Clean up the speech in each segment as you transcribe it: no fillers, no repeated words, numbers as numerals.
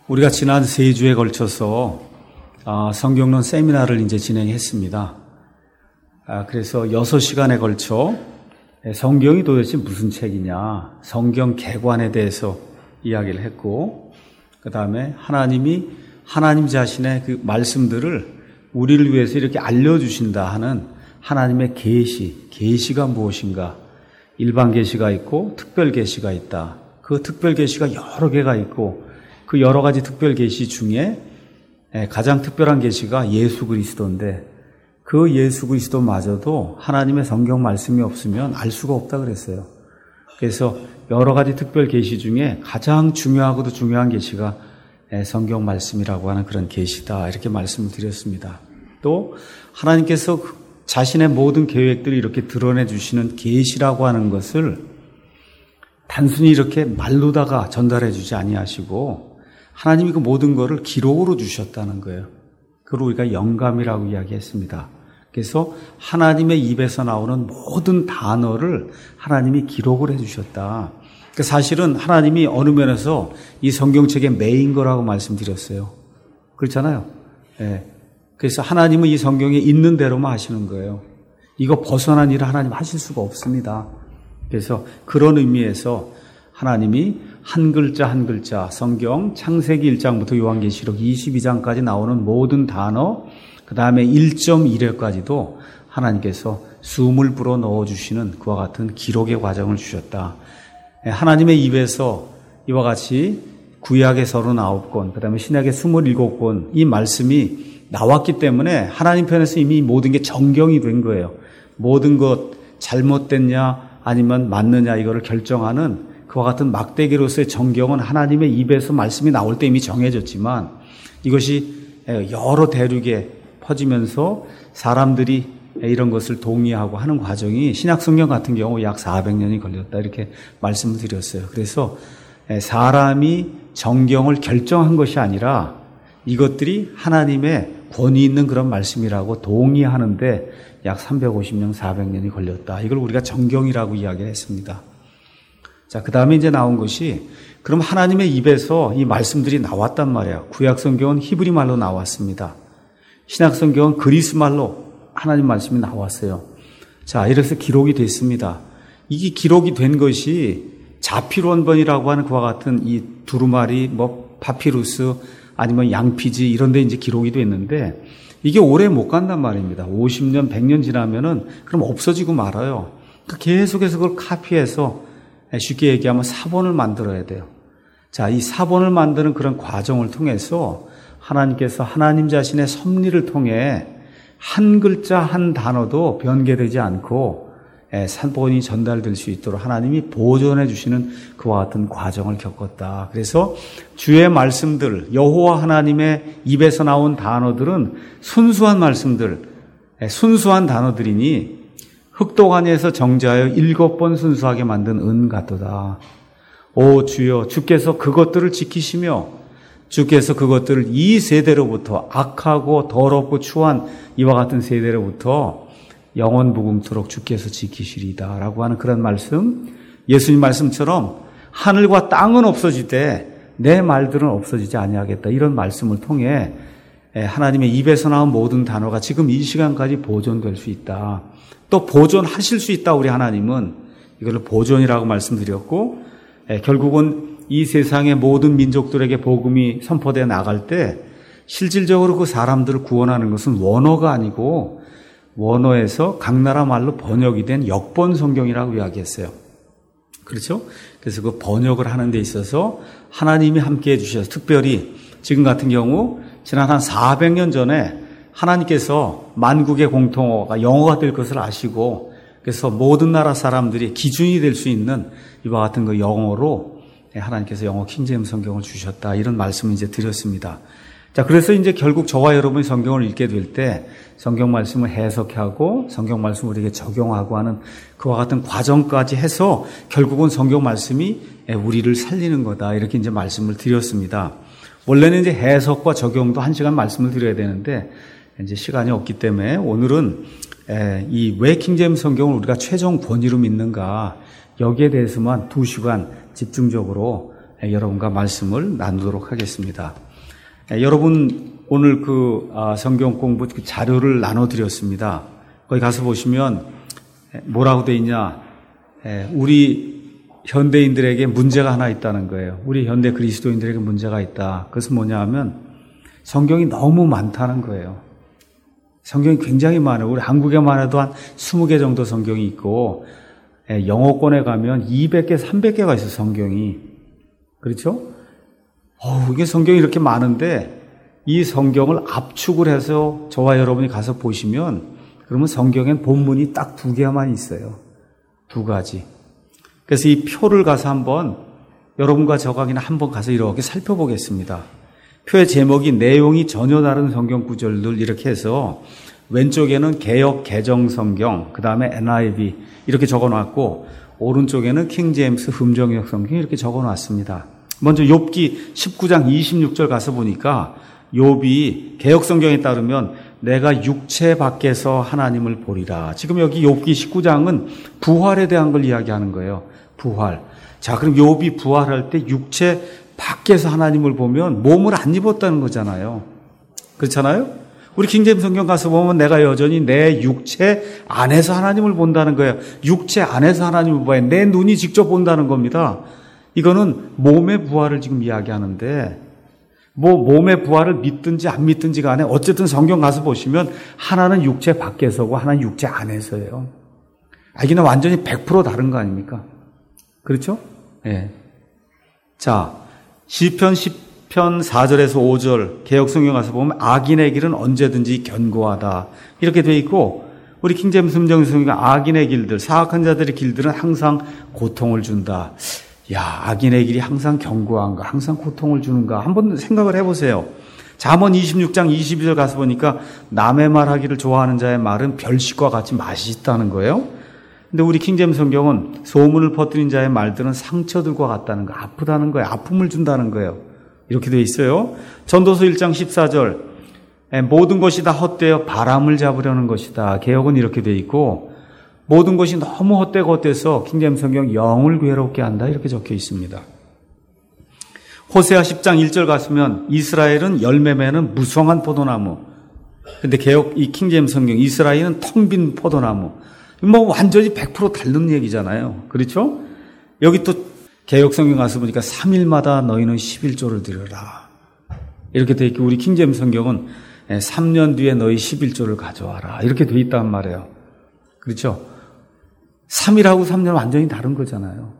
우리가 지난 3주에 걸쳐서 성경론 세미나를 이제 진행했습니다. 그래서 6시간에 걸쳐 성경이 도대체 무슨 책이냐, 성경 개관에 대해서 이야기를 했고, 그 다음에 하나님이 하나님 자신의 그 말씀들을 우리를 위해서 이렇게 알려주신다 하는 하나님의 계시가 무엇인가, 일반 계시가 있고 특별 계시가 있다. 그 특별 계시가 여러 개가 있고 그 여러 가지 특별 계시 중에 가장 특별한 계시가 예수 그리스도인데, 그 예수 그리스도마저도 하나님의 성경 말씀이 없으면 알 수가 없다 그랬어요. 그래서 여러 가지 특별 계시 중에 가장 중요하고도 중요한 계시가 성경 말씀이라고 하는 그런 계시다, 이렇게 말씀을 드렸습니다. 또 하나님께서 자신의 모든 계획들을 이렇게 드러내 주시는 계시라고 하는 것을 단순히 이렇게 말로다가 전달해 주지 아니하시고 하나님이 그 모든 것을 기록으로 주셨다는 거예요. 그걸 우리가 영감이라고 이야기했습니다. 그래서 하나님의 입에서 나오는 모든 단어를 하나님이 기록을 해 주셨다. 사실은 하나님이 어느 면에서 이 성경책의 메인 거라고 말씀드렸어요. 그렇잖아요. 네. 그래서 하나님은 이 성경에 있는 대로만 하시는 거예요. 이거 벗어난 일을 하나님 하실 수가 없습니다. 그래서 그런 의미에서 하나님이 한 글자 한 글자, 성경 창세기 1장부터 요한계시록 22장까지 나오는 모든 단어, 그 다음에 1.1회까지도 하나님께서 숨을 불어 넣어주시는 그와 같은 기록의 과정을 주셨다. 하나님의 입에서 이와 같이 구약의 39권, 그 다음에 신약의 27권, 이 말씀이 나왔기 때문에 하나님 편에서 이미 모든 게 정경이 된 거예요. 모든 것 잘못됐냐 아니면 맞느냐 이거를 결정하는 그와 같은 막대기로서의 정경은 하나님의 입에서 말씀이 나올 때 이미 정해졌지만, 이것이 여러 대륙에 퍼지면서 사람들이 이런 것을 동의하고 하는 과정이 신약성경 같은 경우 약 400년이 걸렸다, 이렇게 말씀을 드렸어요. 그래서 사람이 정경을 결정한 것이 아니라 이것들이 하나님의 권위 있는 그런 말씀이라고 동의하는데 약 350년, 400년이 걸렸다. 이걸 우리가 정경이라고 이야기를 했습니다. 자, 그 다음에 이제 나온 것이, 그럼 하나님의 입에서 이 말씀들이 나왔단 말이에요. 구약성경은 히브리 말로 나왔습니다. 신약성경은 그리스 말로 하나님 말씀이 나왔어요. 자, 이래서 기록이 됐습니다. 이게 기록이 된 것이 자필원본이라고 하는 그와 같은 이 두루마리, 파피루스, 아니면 양피지 이런 데 이제 기록이 됐는데, 이게 오래 못 간단 말입니다. 50년, 100년 지나면은 그럼 없어지고 말아요. 계속해서 그걸 카피해서 쉽게 얘기하면 사본을 만들어야 돼요. 자, 이 사본을 만드는 그런 과정을 통해서 하나님께서 하나님 자신의 섭리를 통해 한 글자 한 단어도 변개되지 않고 사본이 전달될 수 있도록 하나님이 보존해 주시는 그와 같은 과정을 겪었다. 그래서 주의 말씀들, 여호와 하나님의 입에서 나온 단어들은 순수한 말씀들, 순수한 단어들이니 흑독안에서 정제하여 7번 순수하게 만든 은 같도다. 오 주여, 주께서 그것들을 지키시며 주께서 그것들을 이 세대로부터, 악하고 더럽고 추한 이와 같은 세대로부터 영원 무궁토록 주께서 지키시리다 라고 하는 그런 말씀, 예수님 말씀처럼 하늘과 땅은 없어지되 내 말들은 없어지지 아니하겠다, 이런 말씀을 통해 하나님의 입에서 나온 모든 단어가 지금 이 시간까지 보존될 수 있다. 또 보존하실 수 있다. 우리 하나님은 이걸 보존이라고 말씀드렸고, 결국은 이 세상의 모든 민족들에게 복음이 선포되어 나갈 때 실질적으로 그 사람들을 구원하는 것은 원어가 아니고 원어에서 각 나라 말로 번역이 된 역번 성경이라고 이야기했어요. 그렇죠? 그래서 그 번역을 하는 데 있어서 하나님이 함께해 주셔서, 특별히 지금 같은 경우 지난 한 400년 전에 하나님께서 만국의 공통어가 영어가 될 것을 아시고, 그래서 모든 나라 사람들이 기준이 될 수 있는 이와 같은 그 영어로 하나님께서 영어 킹제임스 성경을 주셨다, 이런 말씀을 이제 드렸습니다. 자, 그래서 이제 결국 저와 여러분이 성경을 읽게 될 때 성경 말씀을 해석하고 성경 말씀을 우리에게 적용하고 하는 그와 같은 과정까지 해서 결국은 성경 말씀이 우리를 살리는 거다, 이렇게 이제 말씀을 드렸습니다. 원래는 이제 해석과 적용도 1시간 말씀을 드려야 되는데 이제 시간이 없기 때문에 오늘은 이 왜 킹제임스 성경을 우리가 최종 권위로 믿는가, 여기에 대해서만 2시간 집중적으로 여러분과 말씀을 나누도록 하겠습니다. 여러분 오늘 성경 공부 자료를 나눠드렸습니다. 거기 가서 보시면 뭐라고 돼 있냐? 우리 현대인들에게 문제가 하나 있다는 거예요. 우리 현대 그리스도인들에게 문제가 있다. 그것은 뭐냐 하면 성경이 너무 많다는 거예요. 성경이 굉장히 많아요. 우리 한국에만 해도 한 20개 정도 성경이 있고 영어권에 가면 200개, 300개가 있어요. 성경이. 그렇죠? 이게 성경이 이렇게 많은데 이 성경을 압축을 해서 저와 여러분이 가서 보시면 그러면 성경엔 본문이 딱 2개만 있어요. 2가지. 그래서 이 표를 가서 한번 여러분과 저가 그냥 한번 가서 이렇게 살펴보겠습니다. 표의 제목이 내용이 전혀 다른 성경 구절들 이렇게 해서 왼쪽에는 개역 개정 성경, 그 다음에 NIV 이렇게 적어놨고 오른쪽에는 킹제임스 흠정역 성경 이렇게 적어놨습니다. 먼저 욥기 19장 26절 가서 보니까 욥이 개역 성경에 따르면 내가 육체 밖에서 하나님을 보리라. 지금 여기 욥기 19장은 부활에 대한 걸 이야기하는 거예요. 부활. 자, 그럼 욥이 부활할 때 육체 밖에서 하나님을 보면 몸을 안 입었다는 거잖아요. 그렇잖아요? 우리 킹제임스 성경 가서 보면 내가 여전히 내 육체 안에서 하나님을 본다는 거예요. 육체 안에서 하나님을 봐요. 내 눈이 직접 본다는 겁니다. 이거는 몸의 부활을 지금 이야기하는데 몸의 부활을 믿든지 안 믿든지 간에 어쨌든 성경 가서 보시면 하나는 육체 밖에서고 하나는 육체 안에서예요. 이게는 완전히 100% 다른 거 아닙니까? 그렇죠? 예. 자, 시편 10편 4절에서 5절 개역 성경 가서 보면 악인의 길은 언제든지 견고하다 이렇게 돼 있고 우리 킹제임스 흠정역 성경 악인의 길들, 사악한 자들의 길들은 항상 고통을 준다. 야, 악인의 길이 항상 견고한가, 항상 고통을 주는가 한번 생각을 해보세요. 잠언 26장 22절 가서 보니까 남의 말하기를 좋아하는 자의 말은 별식과 같이 맛이 있다는 거예요. 근데 우리 킹제임스 성경은 소문을 퍼뜨린 자의 말들은 상처들과 같다는 거, 아프다는 거예요. 아픔을 준다는 거예요. 이렇게 돼 있어요. 전도서 1장 14절 모든 것이 다 헛되어 바람을 잡으려는 것이다. 개역은 이렇게 돼 있고 모든 것이 너무 헛되고 헛돼서 킹제임스 성경 영을 괴롭게 한다 이렇게 적혀 있습니다. 호세아 10장 1절 갔으면 이스라엘은 열매 맺는 무성한 포도나무. 근데 개역 이 킹제임스 성경 이스라엘은 텅 빈 포도나무. 완전히 100% 다른 얘기잖아요. 그렇죠? 여기 또 개역 성경 가서 보니까 3일마다 너희는 11조를 드려라. 이렇게 돼 있고 우리 킹제임스 성경은 3년 뒤에 너희 11조를 가져와라. 이렇게 돼 있단 말이에요. 그렇죠? 3일하고 3년 완전히 다른 거잖아요.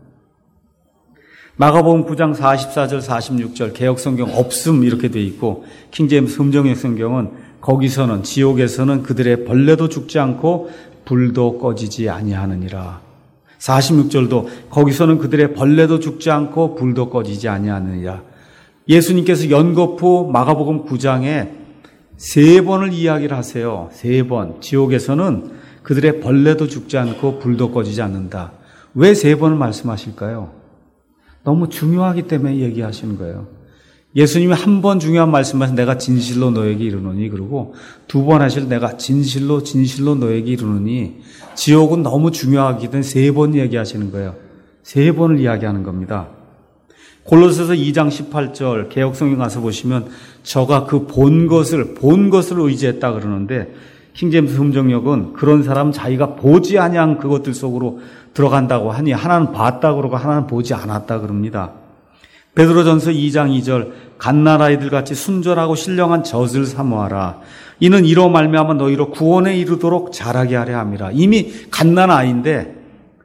마가복음 9장 44절 46절 개역 성경 없음 이렇게 돼 있고 킹제임스 흠정역 성경은 거기서는 지옥에서는 그들의 벌레도 죽지 않고 불도 꺼지지 아니하느니라. 46절도 거기서는 그들의 벌레도 죽지 않고 불도 꺼지지 아니하느니라. 예수님께서 연거푸 마가복음 9장에 3번을 이야기를 하세요. 3번. 지옥에서는 그들의 벌레도 죽지 않고 불도 꺼지지 않는다. 왜 3번을 말씀하실까요? 너무 중요하기 때문에 얘기하시는 거예요. 예수님이 한 번 중요한 말씀하신 내가 진실로 너에게 이르노니 그러고 2번 하실 내가 진실로 너에게 이르노니 지옥은 너무 중요하기 때문에 3번 얘기하시는 거예요. 3번을 이야기하는 겁니다. 골로새서 2장 18절 개역성경 가서 보시면 저가 그 본 것을 의지했다 그러는데 킹제임스 흠정역은 그런 사람 자기가 보지 아니한 그것들 속으로 들어간다고 하니 하나는 봤다 그러고 하나는 보지 않았다 그럽니다. 베드로전서 2장 2절 갓난아이들 같이 순전하고 신령한 젖을 사모하라. 이는 이로 말미암아 너희로 구원에 이르도록 자라게 하려 함이라. 이미 갓난아이인데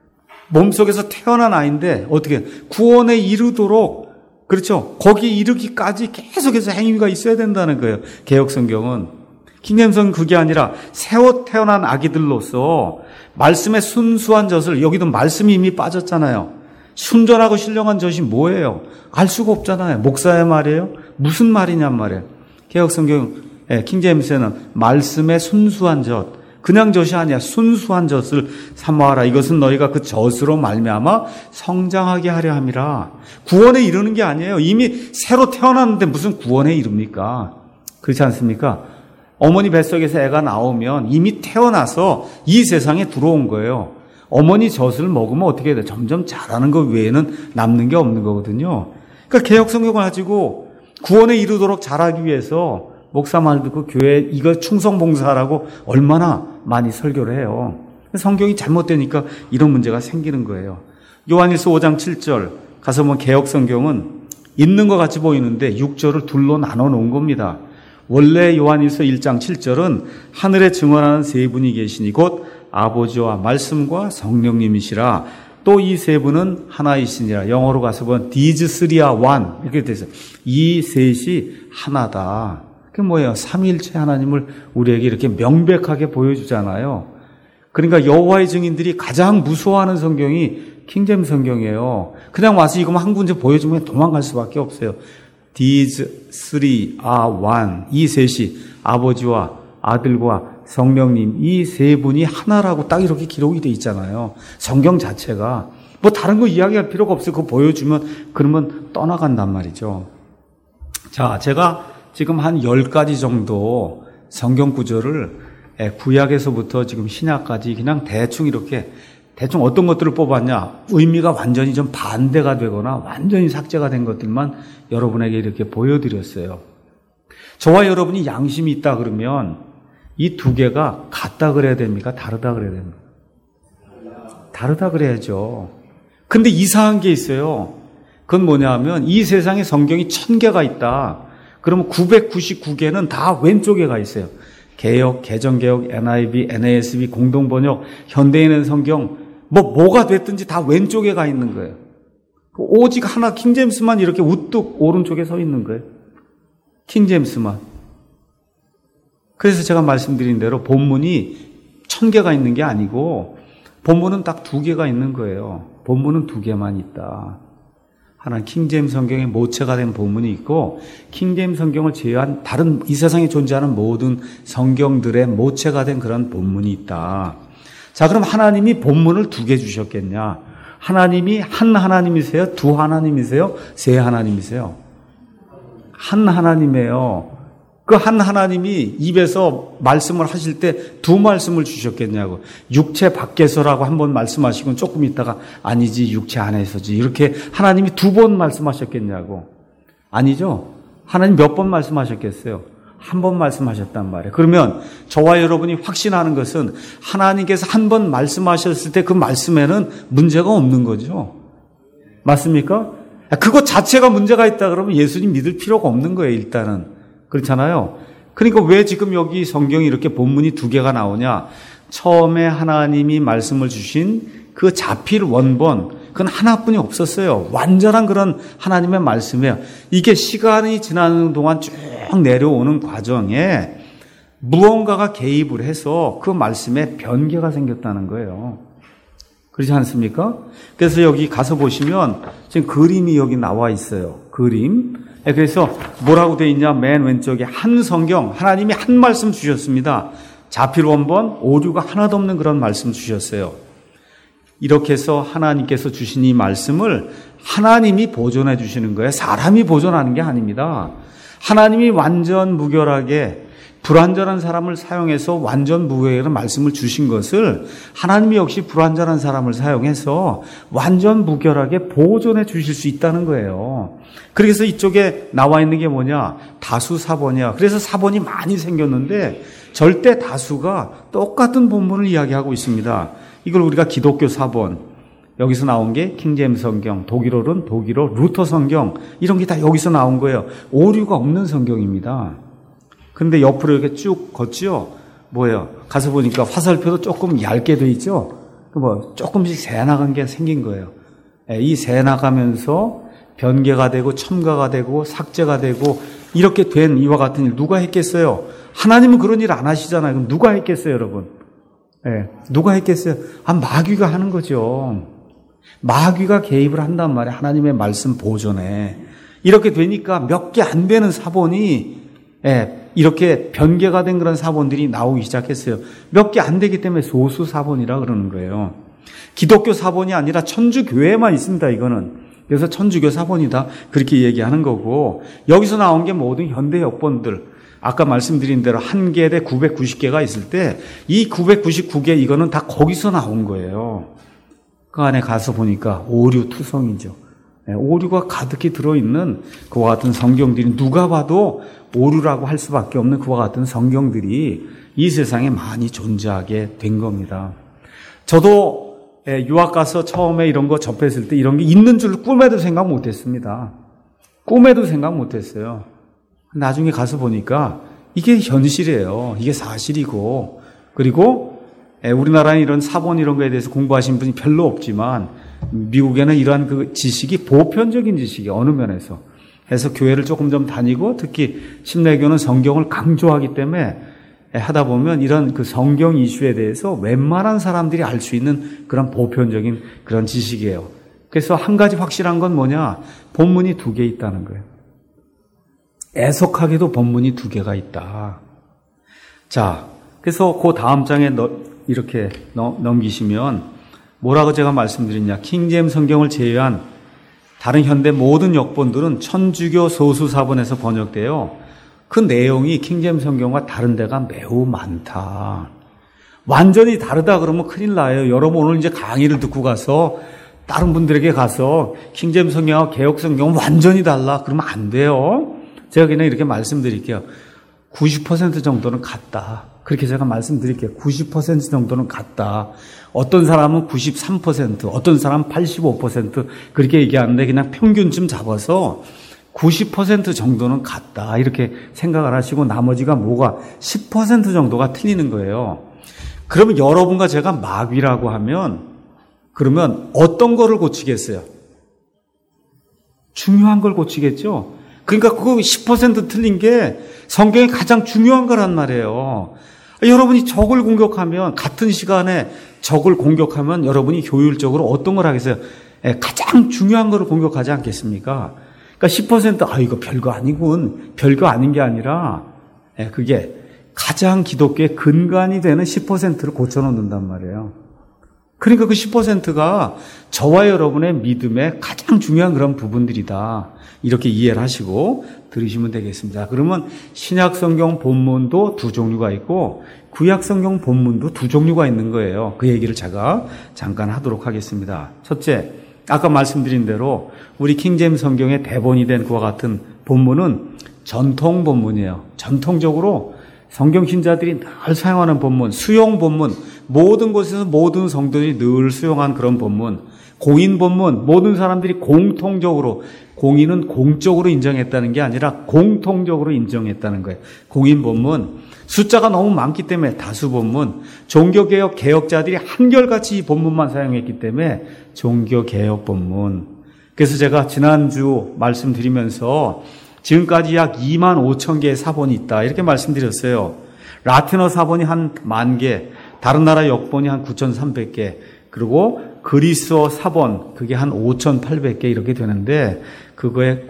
몸속에서 태어난 아이인데 어떻게 구원에 이르도록 그렇죠. 거기 이르기까지 계속해서 행위가 있어야 된다는 거예요. 개역성경은. 킹제임스는 그게 아니라 새어 태어난 아기들로서 말씀의 순수한 젖을 여기도 말씀이 이미 빠졌잖아요. 순전하고 신령한 젖이 뭐예요? 알 수가 없잖아요. 목사의 말이에요? 무슨 말이냔 말이에요. 개역성경 킹제임스에는 말씀의 순수한 젖, 그냥 젖이 아니야. 순수한 젖을 사모하라. 이것은 너희가 그 젖으로 말미암아 성장하게 하려 함이라. 구원에 이르는 게 아니에요. 이미 새로 태어났는데 무슨 구원에 이릅니까? 그렇지 않습니까? 어머니 뱃속에서 애가 나오면 이미 태어나서 이 세상에 들어온 거예요. 어머니 젖을 먹으면 어떻게 돼? 점점 자라는 것 외에는 남는 게 없는 거거든요. 그러니까 개혁 성경을 가지고 구원에 이르도록 자라기 위해서 목사 말 듣고 교회 이거 충성봉사라고 얼마나 많이 설교를 해요. 성경이 잘못되니까 이런 문제가 생기는 거예요. 요한일서 5장 7절 가서 보면 개혁 성경은 있는 것 같이 보이는데 6절을 둘로 나눠 놓은 겁니다. 원래 요한일서 1장 7절은 하늘에 증언하는 세 분이 계시니 곧 아버지와 말씀과 성령님이시라. 또 이 세 분은 하나이시니라. 영어로 가서 보면 These three are one 이렇게 돼서 이 셋이 하나다. 그게 뭐예요? 삼위일체 하나님을 우리에게 이렇게 명백하게 보여주잖아요. 그러니까 여호와의 증인들이 가장 무서워하는 성경이 킹제임스 성경이에요. 그냥 와서 이거만 한 군데 보여주면 도망갈 수밖에 없어요. These three are one. 이 셋이 아버지와 아들과 성령님 이 세 분이 하나라고 딱 이렇게 기록이 돼 있잖아요. 성경 자체가 뭐 다른 거 이야기할 필요가 없어요. 그거 보여주면 그러면 떠나간단 말이죠. 자, 제가 지금 한 10가지 정도 성경 구절을 구약에서부터 지금 신약까지 그냥 대충 이렇게 대충 어떤 것들을 뽑았냐, 의미가 완전히 좀 반대가 되거나 완전히 삭제가 된 것들만 여러분에게 이렇게 보여드렸어요. 저와 여러분이 양심이 있다 그러면 이 두 개가 같다 그래야 됩니까? 다르다 그래야 됩니까? 다르다 그래야죠. 근데 이상한 게 있어요. 그건 뭐냐 하면 이 세상에 성경이 1000개가 있다. 그러면 999개는 다 왼쪽에 가 있어요. 개역, 개정개역, NIV, NASB, 공동번역, 현대인은 성경 뭐가 됐든지 다 왼쪽에 가 있는 거예요. 오직 하나 킹제임스만 이렇게 우뚝 오른쪽에 서 있는 거예요. 킹제임스만. 그래서 제가 말씀드린 대로 본문이 1000개가 있는 게 아니고 본문은 딱 2개가 있는 거예요. 본문은 2개만 있다. 하나는 킹제임스 성경의 모체가 된 본문이 있고 킹제임스 성경을 제외한 다른 이 세상에 존재하는 모든 성경들의 모체가 된 그런 본문이 있다. 자, 그럼 하나님이 본문을 2개 주셨겠냐? 하나님이 한 하나님이세요? 두 하나님이세요? 세 하나님이세요? 한 하나님이에요. 그 한 하나님이 입에서 말씀을 하실 때 두 말씀을 주셨겠냐고. 육체 밖에서라고 한 번 말씀하시고 조금 있다가 아니지 육체 안에서지 이렇게 하나님이 2번 말씀하셨겠냐고. 아니죠. 하나님 몇 번 말씀하셨겠어요? 한 번 말씀하셨단 말이에요. 그러면 저와 여러분이 확신하는 것은 하나님께서 한 번 말씀하셨을 때 그 말씀에는 문제가 없는 거죠. 맞습니까? 그것 자체가 문제가 있다 그러면 예수님 믿을 필요가 없는 거예요. 일단은. 그렇잖아요. 그러니까 왜 지금 여기 성경이 이렇게 본문이 2개가 나오냐? 처음에 하나님이 말씀을 주신 그 자필 원본, 그건 하나뿐이 없었어요. 완전한 그런 하나님의 말씀이에요. 이게 시간이 지나는 동안 쭉 내려오는 과정에 무언가가 개입을 해서 그 말씀에 변개가 생겼다는 거예요. 그렇지 않습니까? 그래서 여기 가서 보시면 지금 그림이 여기 나와 있어요. 그림. 그래서 뭐라고 되어 있냐? 맨 왼쪽에 한 성경, 하나님이 한 말씀 주셨습니다. 자필 원본, 오류가 하나도 없는 그런 말씀 주셨어요. 이렇게 해서 하나님께서 주신 이 말씀을 하나님이 보존해 주시는 거예요. 사람이 보존하는 게 아닙니다. 하나님이 완전 무결하게 불완전한 사람을 사용해서 완전 무결한 말씀을 주신 것을 하나님이 역시 불완전한 사람을 사용해서 완전 무결하게 보존해 주실 수 있다는 거예요. 그래서 이쪽에 나와 있는 게 뭐냐? 다수 사본이야. 그래서 사본이 많이 생겼는데 절대 다수가 똑같은 본문을 이야기하고 있습니다. 이걸 우리가 기독교 사본, 여기서 나온 게 킹제임스 성경, 독일어는 독일어, 루터 성경 이런 게 다 여기서 나온 거예요. 오류가 없는 성경입니다. 근데 옆으로 이렇게 쭉 걷죠? 뭐예요? 가서 보니까 화살표도 조금 얇게 돼 있죠? 조금씩 새나간 게 생긴 거예요. 이 새나가면서 변개가 되고 첨가가 되고 삭제가 되고 이렇게 된 이와 같은 일 누가 했겠어요? 하나님은 그런 일 안 하시잖아요. 그럼 누가 했겠어요, 여러분? 누가 했겠어요? 마귀가 하는 거죠. 마귀가 개입을 한단 말이에요. 하나님의 말씀 보존에. 이렇게 되니까 몇 개 안 되는 사본이 이렇게 변개가 된 그런 사본들이 나오기 시작했어요. 몇 개 안 되기 때문에 소수 사본이라 그러는 거예요. 기독교 사본이 아니라 천주교회만 있습니다, 이거는. 그래서 천주교 사본이다. 그렇게 얘기하는 거고, 여기서 나온 게 모든 현대 역본들, 아까 말씀드린 대로 1개에 990개가 있을 때, 이 999개 이거는 다 거기서 나온 거예요. 그 안에 가서 보니까 오류 투성이죠. 오류가 가득히 들어있는 그와 같은 성경들이 누가 봐도 오류라고 할 수밖에 없는 그와 같은 성경들이 이 세상에 많이 존재하게 된 겁니다. 저도 유학 가서 처음에 이런 거 접했을 때 이런 게 있는 줄 꿈에도 생각 못했습니다. 꿈에도 생각 못했어요. 나중에 가서 보니까 이게 현실이에요. 이게 사실이고, 그리고 우리나라는 이런 사본 이런 거에 대해서 공부하신 분이 별로 없지만 미국에는 이러한 그 지식이 보편적인 지식이 어느 면에서 해서 교회를 조금 좀 다니고 특히 심래교는 성경을 강조하기 때문에 하다 보면 이런 그 성경 이슈에 대해서 웬만한 사람들이 알 수 있는 그런 보편적인 그런 지식이에요. 그래서 한 가지 확실한 건 뭐냐? 본문이 2개 있다는 거예요. 애석하게도 본문이 2개가 있다. 자, 그래서 그 다음 장에 이렇게 넘기시면 뭐라고 제가 말씀드렸냐? 킹제임스 성경을 제외한 다른 현대 모든 역본들은 천주교 소수사본에서 번역되어 그 내용이 킹제임스 성경과 다른 데가 매우 많다. 완전히 다르다 그러면 큰일 나요. 여러분 오늘 이제 강의를 듣고 가서 다른 분들에게 가서 킹제임스 성경하고 개역 성경은 완전히 달라 그러면 안 돼요. 제가 그냥 이렇게 말씀드릴게요. 90% 정도는 같다. 그렇게 제가 말씀드릴게요. 90% 정도는 같다. 어떤 사람은 93%, 어떤 사람은 85% 그렇게 얘기하는데 그냥 평균쯤 잡아서 90% 정도는 같다. 이렇게 생각을 하시고 나머지가 뭐가 10% 정도가 틀리는 거예요. 그러면 여러분과 제가 마귀라고 하면 그러면 어떤 거를 고치겠어요? 중요한 걸 고치겠죠? 그러니까 그 10% 틀린 게 성경에 가장 중요한 거란 말이에요. 여러분이 적을 공격하면 같은 시간에 적을 공격하면 여러분이 효율적으로 어떤 걸 하겠어요? 가장 중요한 거를 공격하지 않겠습니까? 그러니까 10% 이거 별거 아니군. 별거 아닌 게 아니라 그게 가장 기독교의 근간이 되는 10%를 고쳐놓는단 말이에요. 그러니까 그 10%가 저와 여러분의 믿음의 가장 중요한 그런 부분들이다. 이렇게 이해를 하시고 들으시면 되겠습니다. 그러면 신약 성경 본문도 2종류가 있고 구약 성경 본문도 2종류가 있는 거예요. 그 얘기를 제가 잠깐 하도록 하겠습니다. 첫째, 아까 말씀드린 대로 우리 킹제임스 성경의 대본이 된 그와 같은 본문은 전통 본문이에요. 전통적으로 성경 신자들이 늘 사용하는 본문, 수용 본문, 모든 곳에서 모든 성도들이 늘 수용한 그런 본문, 공인 본문, 모든 사람들이 공통적으로, 공인은 공적으로 인정했다는 게 아니라 공통적으로 인정했다는 거예요. 공인 본문, 숫자가 너무 많기 때문에 다수 본문, 종교개혁 개혁자들이 한결같이 이 본문만 사용했기 때문에 종교개혁 본문. 그래서 제가 지난주 말씀드리면서 지금까지 약 2만 5천 개의 사본이 있다 이렇게 말씀드렸어요. 라틴어 사본이 한 10,000개, 다른 나라 역본이 한 9,300개, 그리고 그리스어 사본 그게 한 5,800개 이렇게 되는데 그거의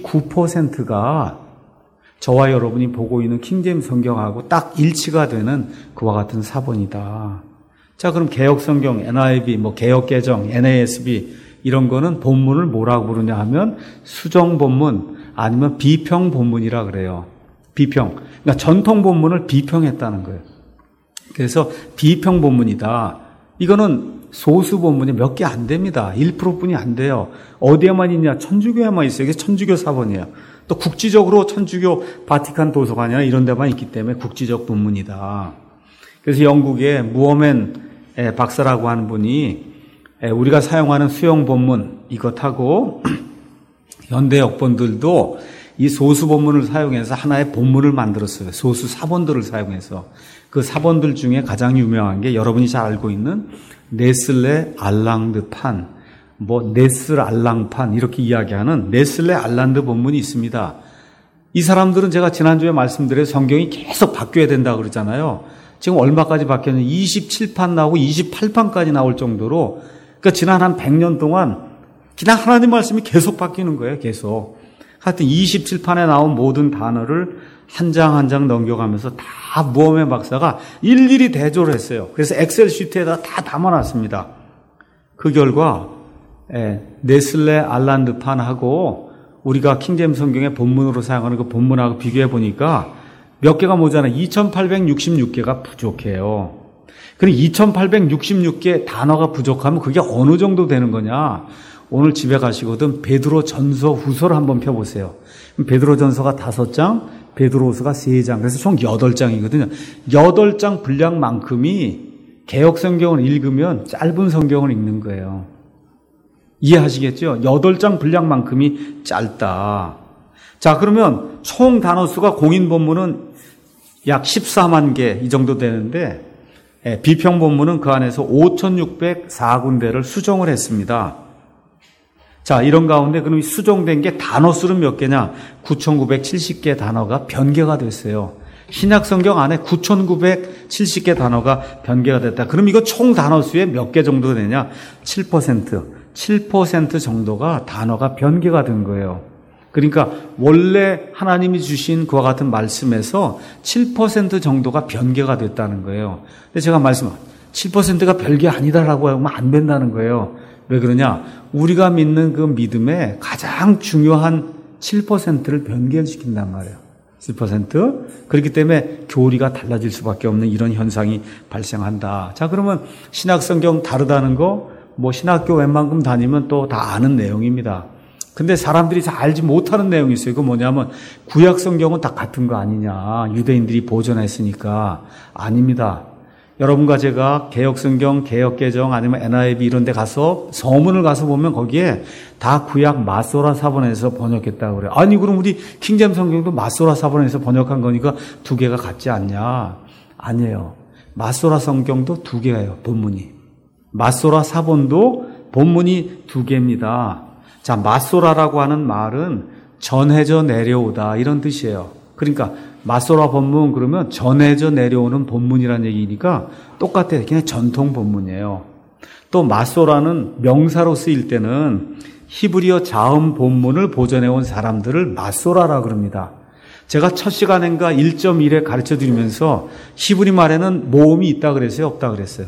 99%가 저와 여러분이 보고 있는 킹제임스 성경하고 딱 일치가 되는 그와 같은 사본이다. 자, 그럼 개혁 성경, NIV, 개혁 개정, NASB 이런 거는 본문을 뭐라고 부르냐 하면 수정 본문 아니면 비평 본문이라 그래요. 비평. 그러니까 전통 본문을 비평했다는 거예요. 그래서 비평 본문이다. 이거는 소수 본문이 몇 개 안 됩니다. 1%뿐이 안 돼요. 어디에만 있냐? 천주교에만 있어요. 이게 천주교 사본이에요. 또 국지적으로 천주교 바티칸 도서관이나 이런 데만 있기 때문에 국지적 본문이다. 그래서 영국의 무어맨 박사라고 하는 분이 우리가 사용하는 수용 본문 이것하고 현대 역본들도 이 소수 본문을 사용해서 하나의 본문을 만들었어요. 소수 사본들을 사용해서. 그 사본들 중에 가장 유명한 게 여러분이 잘 알고 있는 네슬레 알랑드 판, 네슬 알랑판 이렇게 이야기하는 네슬레 알란드 본문이 있습니다. 이 사람들은 제가 지난주에 말씀드린 성경이 계속 바뀌어야 된다고 그러잖아요. 지금 얼마까지 바뀌었냐면 27판 나오고 28판까지 나올 정도로 그러니까 지난 한 100년 동안 그냥 하나님 말씀이 계속 바뀌는 거예요. 계속. 하여튼 27판에 나온 모든 단어를 한 장 한 장 넘겨가면서 다 무어맨 박사가 일일이 대조를 했어요. 그래서 엑셀 시트에다 다 담아놨습니다. 그 결과 네슬레 알란드 판하고 우리가 킹제임스 성경의 본문으로 사용하는 그 본문하고 비교해 보니까 몇 개가 모자라요. 2866개가 부족해요. 그럼 2866개 단어가 부족하면 그게 어느 정도 되는 거냐? 오늘 집에 가시거든 베드로 전서 후서를 한번 펴보세요. 베드로 전서가 5장, 베드로후서가 3장, 그래서 총 8장이거든요. 8장 분량만큼이 개역 성경을 읽으면 짧은 성경을 읽는 거예요. 이해하시겠죠? 8장 분량만큼이 짧다. 자, 그러면 총 단어수가 공인 본문은 약 14만 개 이 정도 되는데 비평 본문은 그 안에서 5,604군데를 수정을 했습니다. 자, 이런 가운데 그럼 수정된 게 단어 수는 몇 개냐? 9,970개 단어가 변개가 됐어요. 신약 성경 안에 9,970개 단어가 변개가 됐다. 그럼 이거 총 단어 수의 몇 개 정도 되냐? 7% 정도가 단어가 변개가 된 거예요. 그러니까 원래 하나님이 주신 그와 같은 말씀에서 7% 정도가 변개가 됐다는 거예요. 근데 제가 7%가 별게 아니다라고 하면 안 된다는 거예요. 왜 그러냐? 우리가 믿는 그 믿음의 가장 중요한 7%를 변개시킨단 말이에요. 7%. 그렇기 때문에 교리가 달라질 수밖에 없는 이런 현상이 발생한다. 자, 그러면 신약 성경 다르다는 거, 신학교 웬만큼 다니면 또 다 아는 내용입니다. 근데 사람들이 잘 알지 못하는 내용이 있어요. 그거 뭐냐면 구약 성경은 다 같은 거 아니냐. 유대인들이 보존했으니까. 아닙니다. 여러분과 제가 개역성경, 개역개정 아니면 NIV 이런 데 가서 서문을 가서 보면 거기에 다 구약 마소라 사본에서 번역했다고 그래요. 아니 그럼 우리 킹잼 성경도 마소라 사본에서 번역한 거니까 2개가 같지 않냐? 아니에요. 마소라 성경도 2개예요. 본문이. 마소라 사본도 본문이 2개입니다. 자, 마소라라고 하는 말은 전해져 내려오다 이런 뜻이에요. 그러니까 마소라 본문 그러면 전해져 내려오는 본문이라는 얘기니까 똑같아요. 그냥 전통 본문이에요. 또 마소라는 명사로 쓰일 때는 히브리어 자음 본문을 보존해온 사람들을 마소라라 그럽니다. 제가 첫 시간인가 1.1에 가르쳐드리면서 히브리 말에는 모음이 있다 그랬어요? 없다 그랬어요?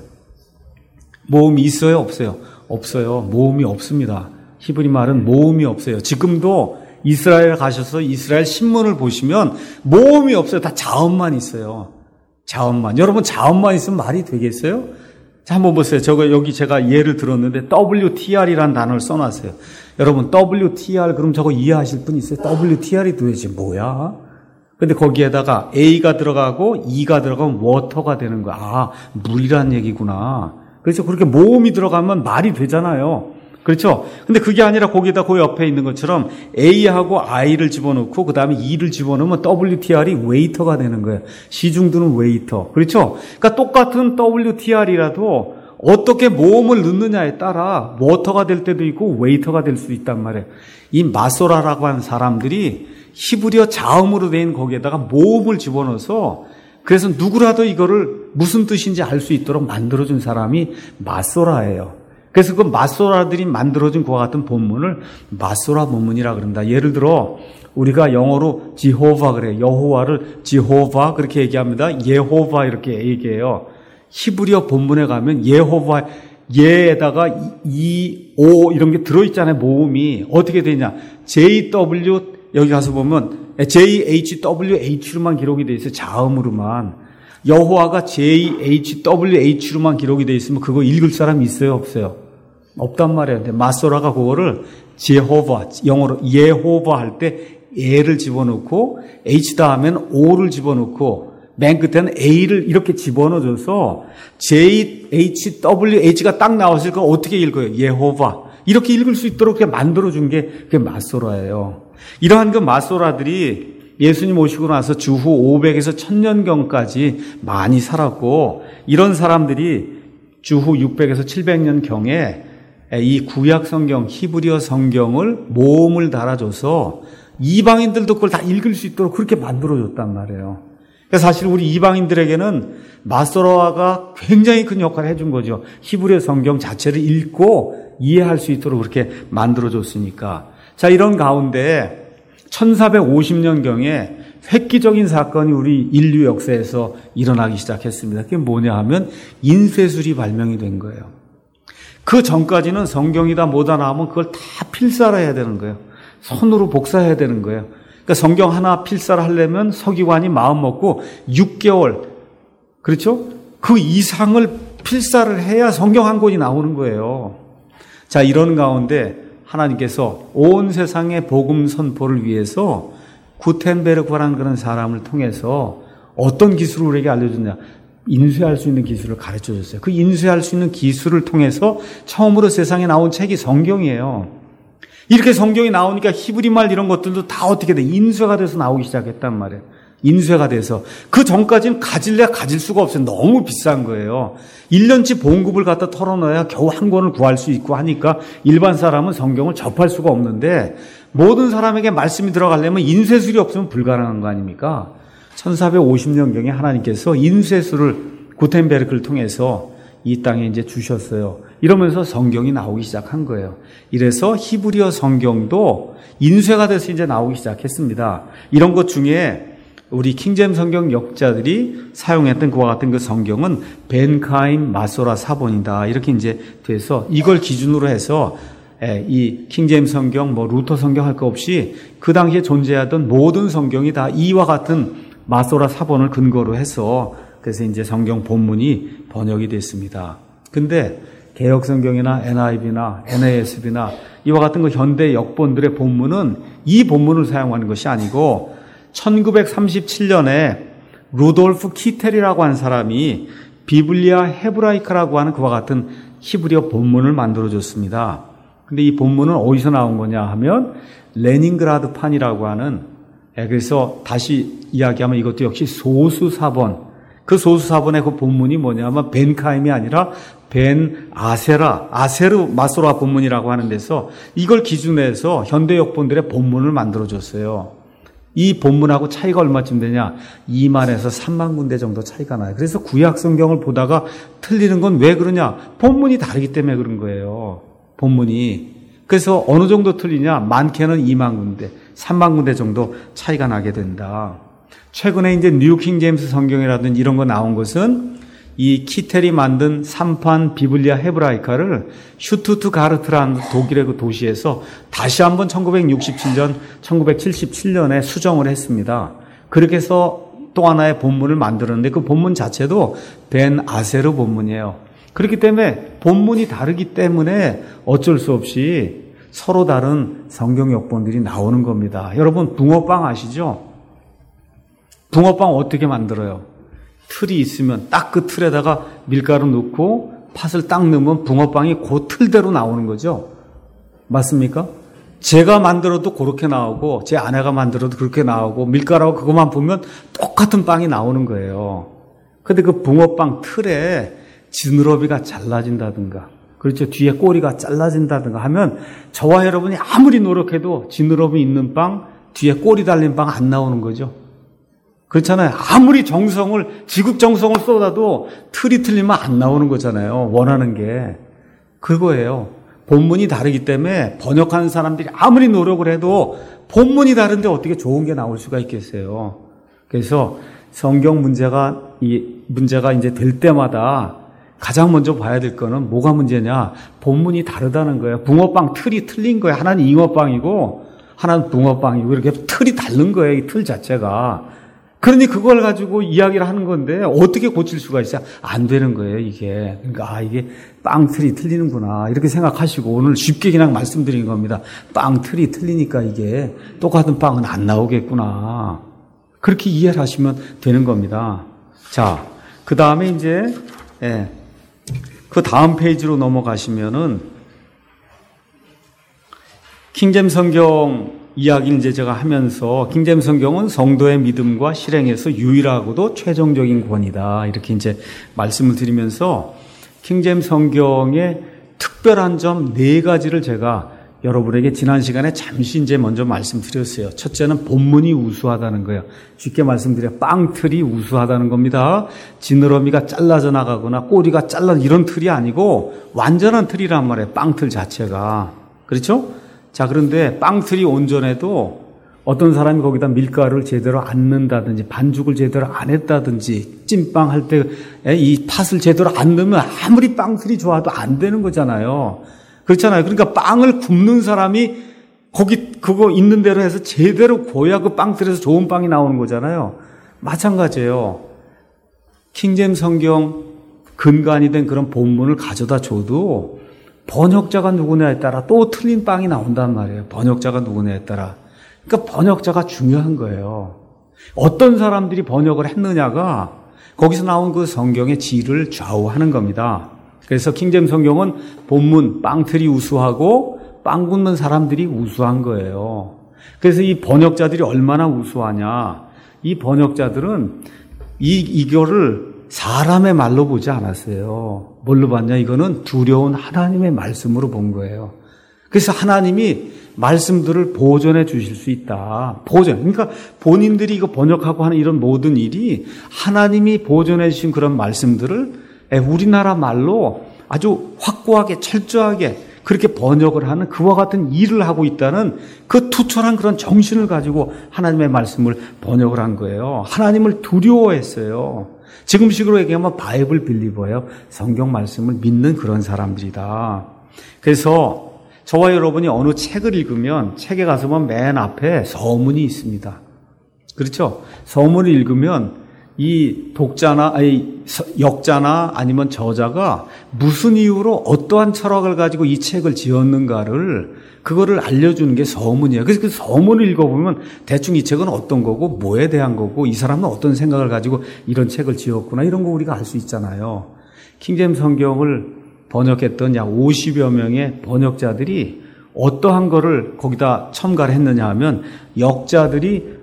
모음이 있어요? 없어요? 없어요. 모음이 없습니다. 히브리 말은 모음이 없어요. 지금도 이스라엘 가셔서 이스라엘 신문을 보시면 모음이 없어요. 다 자음만 있어요. 자음만. 여러분 자음만 있으면 말이 되겠어요? 자, 한번 보세요. 여기 제가 예를 들었는데 WTR이라는 단어를 써놨어요. 여러분 WTR 그럼 저거 이해하실 분 있어요? WTR이 도대체 뭐야? 근데 거기에다가 A가 들어가고 E가 들어가면 워터가 되는 거야. 아, 물이란 얘기구나. 그래서 그렇게 모음이 들어가면 말이 되잖아요. 그렇죠? 근데 그게 아니라 거기다 그 옆에 있는 것처럼 A하고 I를 집어넣고 그 다음에 E를 집어넣으면 WTR이 웨이터가 되는 거예요. 시중드는 웨이터. 그렇죠? 그러니까 똑같은 WTR이라도 어떻게 모음을 넣느냐에 따라 워터가 될 때도 있고 웨이터가 될 수 있단 말이에요. 이 마소라라고 하는 사람들이 히브리어 자음으로 된 거기에다가 모음을 집어넣어서 그래서 누구라도 이거를 무슨 뜻인지 알 수 있도록 만들어준 사람이 마소라예요. 그래서 그 마소라들이 만들어준 그와 같은 본문을 마소라 본문이라 그럽니다. 예를 들어 우리가 영어로 지호바 그래요. 여호와를 지호바 그렇게 얘기합니다. 예호바 이렇게 얘기해요. 히브리어 본문에 가면 예호바 예에다가 이, 오 이런 게 들어있잖아요. 모음이 어떻게 되냐. JW 여기 가서 보면 JHWH로만 기록이 돼 있어요. 자음으로만. 여호와가 JHWH로만 기록이 돼 있으면 그거 읽을 사람이 있어요? 없어요? 없단 말이에요. 근데 마소라가 그거를 제호바, 영어로 예호바 할 때 A를 집어넣고 H 다음에는 O를 집어넣고 맨 끝에는 A를 이렇게 집어넣어줘서 JHWH가 딱 나왔을 거 어떻게 읽어요? 예호바. 이렇게 읽을 수 있도록 만들어준 게 그게 마소라예요. 이러한 그 마소라들이 예수님 오시고 나서 주후 500에서 1000년경까지 많이 살았고 이런 사람들이 주후 600에서 700년경에 이 구약 성경, 히브리어 성경을 모음을 달아줘서 이방인들도 그걸 다 읽을 수 있도록 그렇게 만들어줬단 말이에요. 그래서 사실 우리 이방인들에게는 마소라가 굉장히 큰 역할을 해준 거죠. 히브리어 성경 자체를 읽고 이해할 수 있도록 그렇게 만들어줬으니까. 자, 이런 가운데 1450년경에 획기적인 사건이 우리 인류 역사에서 일어나기 시작했습니다. 그게 뭐냐 하면 인쇄술이 발명이 된 거예요. 그 전까지는 성경이다 뭐다 나오면 그걸 다 필사를 해야 되는 거예요. 손으로 복사해야 되는 거예요. 그러니까 성경 하나 필사를 하려면 서기관이 마음 먹고 6개월, 그렇죠? 그 이상을 필사를 해야 성경 한 권이 나오는 거예요. 자, 이런 가운데 하나님께서 온 세상의 복음 선포를 위해서 구텐베르크라는 그런 사람을 통해서 어떤 기술을 우리에게 알려줬냐? 인쇄할 수 있는 기술을 가르쳐 줬어요. 그 인쇄할 수 있는 기술을 통해서 처음으로 세상에 나온 책이 성경이에요. 이렇게 성경이 나오니까 히브리말 이런 것들도 다 어떻게 돼? 인쇄가 돼서 나오기 시작했단 말이에요. 인쇄가 돼서. 그 전까지는 가질래야 가질 수가 없어요. 너무 비싼 거예요. 1년치 봉급을 갖다 털어넣어야 겨우 한 권을 구할 수 있고 하니까 일반 사람은 성경을 접할 수가 없는데 모든 사람에게 말씀이 들어가려면 인쇄술이 없으면 불가능한 거 아닙니까? 1450년경에 하나님께서 인쇄술을 구텐베르크를 통해서 이 땅에 이제 주셨어요. 이러면서 성경이 나오기 시작한 거예요. 이래서 히브리어 성경도 인쇄가 돼서 이제 나오기 시작했습니다. 이런 것 중에 우리 킹제임스 성경 역자들이 사용했던 그와 같은 그 성경은 벤카임 마소라 사본이다. 이렇게 이제 돼서 이걸 기준으로 해서 이 킹제임스 성경, 루터 성경 할 거 없이 그 당시에 존재하던 모든 성경이 다 이와 같은 마소라 사본을 근거로 해서 그래서 이제 성경 본문이 번역이 됐습니다. 근데 개역 성경이나 NIV나 NASB나 이와 같은 그 현대 역본들의 본문은 이 본문을 사용하는 것이 아니고 1937년에 루돌프 키텔이라고 하는 사람이 비블리아 헤브라이카라고 하는 그와 같은 히브리어 본문을 만들어줬습니다. 근데 이 본문은 어디서 나온 거냐 하면 레닌그라드 판이라고 하는, 그래서 다시 이야기하면 이것도 역시 소수사본, 그 소수사본의 그 본문이 뭐냐면 벤카임이 아니라 벤 아세르 마소라 본문이라고 하는 데서 이걸 기준해서 현대 역본들의 본문을 만들어줬어요. 이 본문하고 차이가 얼마쯤 되냐? 2만에서 3만 군데 정도 차이가 나요. 그래서 구약 성경을 보다가 틀리는 건 왜 그러냐? 본문이 다르기 때문에 그런 거예요. 본문이. 그래서 어느 정도 틀리냐? 많게는 2만 군데, 3만 군데 정도 차이가 나게 된다. 최근에 이제 뉴 킹제임스 성경이라든지 이런 거 나온 것은 이 키텔이 만든 3판 비블리아 헤브라이카를 슈투트가르트라는 독일의 그 도시에서 다시 한번 1967년, 1977년에 수정을 했습니다. 그렇게 해서 또 하나의 본문을 만들었는데 그 본문 자체도 벤 아세르 본문이에요. 그렇기 때문에 본문이 다르기 때문에 어쩔 수 없이 서로 다른 성경 역본들이 나오는 겁니다. 여러분 붕어빵 아시죠? 붕어빵 어떻게 만들어요? 틀이 있으면 딱 그 틀에다가 밀가루 넣고 팥을 딱 넣으면 붕어빵이 그 틀대로 나오는 거죠. 맞습니까? 제가 만들어도 그렇게 나오고 제 아내가 만들어도 그렇게 나오고 밀가루하고 그것만 보면 똑같은 빵이 나오는 거예요. 근데 그 붕어빵 틀에 지느러미가 잘라진다든가, 그렇죠, 뒤에 꼬리가 잘라진다든가 하면 저와 여러분이 아무리 노력해도 지느러미 있는 빵, 뒤에 꼬리 달린 빵 안 나오는 거죠. 그렇잖아요. 아무리 지극정성을 쏟아도 틀이 틀리면 안 나오는 거잖아요. 원하는 게. 그거예요. 본문이 다르기 때문에 번역하는 사람들이 아무리 노력을 해도 본문이 다른데 어떻게 좋은 게 나올 수가 있겠어요. 그래서 성경 문제가 이제 될 때마다 가장 먼저 봐야 될 거는 뭐가 문제냐? 본문이 다르다는 거예요. 붕어빵 틀이 틀린 거예요. 하나는 잉어빵이고 하나는 붕어빵이고 이렇게 틀이 다른 거예요. 이 틀 자체가. 그러니 그걸 가지고 이야기를 하는 건데 어떻게 고칠 수가 있어요? 안 되는 거예요, 이게. 그러니까 이게 빵 틀이 틀리는구나 이렇게 생각하시고 오늘 쉽게 그냥 말씀드린 겁니다. 빵 틀이 틀리니까 이게 똑같은 빵은 안 나오겠구나. 그렇게 이해를 하시면 되는 겁니다. 자, 그 다음에 이제 그 다음 페이지로 넘어가시면은 킹제임스 성경 이야기를 이제 제가 하면서 킹제임스 성경은 성도의 믿음과 실행에서 유일하고도 최종적인 권위다 이렇게 이제 말씀을 드리면서 킹제임스 성경의 특별한 점 4가지를 제가 여러분에게 지난 시간에 잠시 이제 먼저 말씀드렸어요. 첫째는 본문이 우수하다는 거예요. 쉽게 말씀드려 빵틀이 우수하다는 겁니다. 지느러미가 잘라져 나가거나 꼬리가 이런 틀이 아니고 완전한 틀이란 말이에요. 빵틀 자체가. 그렇죠? 자, 그런데 빵틀이 온전해도 어떤 사람이 거기다 밀가루를 제대로 안 넣는다든지 반죽을 제대로 안 했다든지 찐빵 할 때 이 팥을 제대로 안 넣으면 아무리 빵틀이 좋아도 안 되는 거잖아요. 그렇잖아요. 그러니까 빵을 굽는 사람이 그거 있는 대로 해서 제대로 구워야 그 빵틀에서 좋은 빵이 나오는 거잖아요. 마찬가지예요. 킹제임스 성경 근간이 된 그런 본문을 가져다 줘도 번역자가 누구냐에 따라 또 틀린 빵이 나온단 말이에요. 번역자가 누구냐에 따라. 그러니까 번역자가 중요한 거예요. 어떤 사람들이 번역을 했느냐가 거기서 나온 그 성경의 질을 좌우하는 겁니다. 그래서 킹제임스 성경은 본문 빵틀이 우수하고 빵 굽는 사람들이 우수한 거예요. 그래서 이 번역자들이 얼마나 우수하냐. 이 번역자들은 이거를 사람의 말로 보지 않았어요. 뭘로 봤냐? 이거는 두려운 하나님의 말씀으로 본 거예요. 그래서 하나님이 말씀들을 보존해 주실 수 있다. 보존. 그러니까 본인들이 이거 번역하고 하는 이런 모든 일이 하나님이 보존해 주신 그런 말씀들을 우리나라 말로 아주 확고하게 철저하게 그렇게 번역을 하는 그와 같은 일을 하고 있다는 그 투철한 그런 정신을 가지고 하나님의 말씀을 번역을 한 거예요. 하나님을 두려워했어요. 지금식으로 얘기하면 바이블 빌리버예요. 성경 말씀을 믿는 그런 사람들이다. 그래서 저와 여러분이 어느 책을 읽으면 책에 가서 보면 맨 앞에 서문이 있습니다. 그렇죠? 서문을 읽으면 이 독자나 역자나 아니면 저자가 무슨 이유로 어떠한 철학을 가지고 이 책을 지었는가를 그거를 알려주는 게 서문이에요. 그래서 그 서문을 읽어보면 대충 이 책은 어떤 거고 뭐에 대한 거고 이 사람은 어떤 생각을 가지고 이런 책을 지었구나 이런 거 우리가 알 수 있잖아요. 킹제임스 성경을 번역했던 약 50여 명의 번역자들이 어떠한 거를 거기다 첨가를 했느냐 하면 역자들이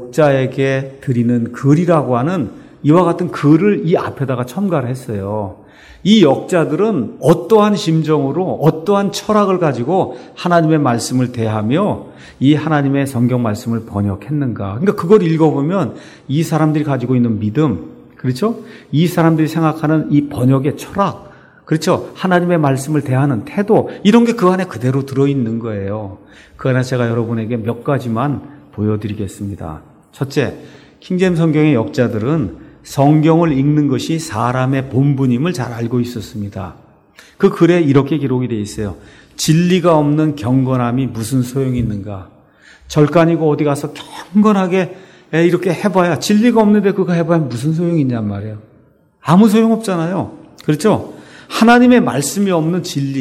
독자에게 드리는 글이라고 하는 이와 같은 글을 이 앞에다가 첨가를 했어요. 이 역자들은 어떠한 심정으로 어떠한 철학을 가지고 하나님의 말씀을 대하며 이 하나님의 성경 말씀을 번역했는가. 그러니까 그걸 읽어보면 이 사람들이 가지고 있는 믿음, 그렇죠? 이 사람들이 생각하는 이 번역의 철학, 그렇죠? 하나님의 말씀을 대하는 태도, 이런 게 그 안에 그대로 들어있는 거예요. 그 안에 제가 여러분에게 몇 가지만 보여드리겠습니다. 첫째, 킹제임스 성경의 역자들은 성경을 읽는 것이 사람의 본분임을 잘 알고 있었습니다. 그 글에 이렇게 기록이 되어 있어요. 진리가 없는 경건함이 무슨 소용이 있는가? 절간이고 어디 가서 경건하게 이렇게 해봐야 진리가 없는데 그거 해봐야 무슨 소용이 있냔 말이에요. 아무 소용 없잖아요. 그렇죠? 하나님의 말씀이 없는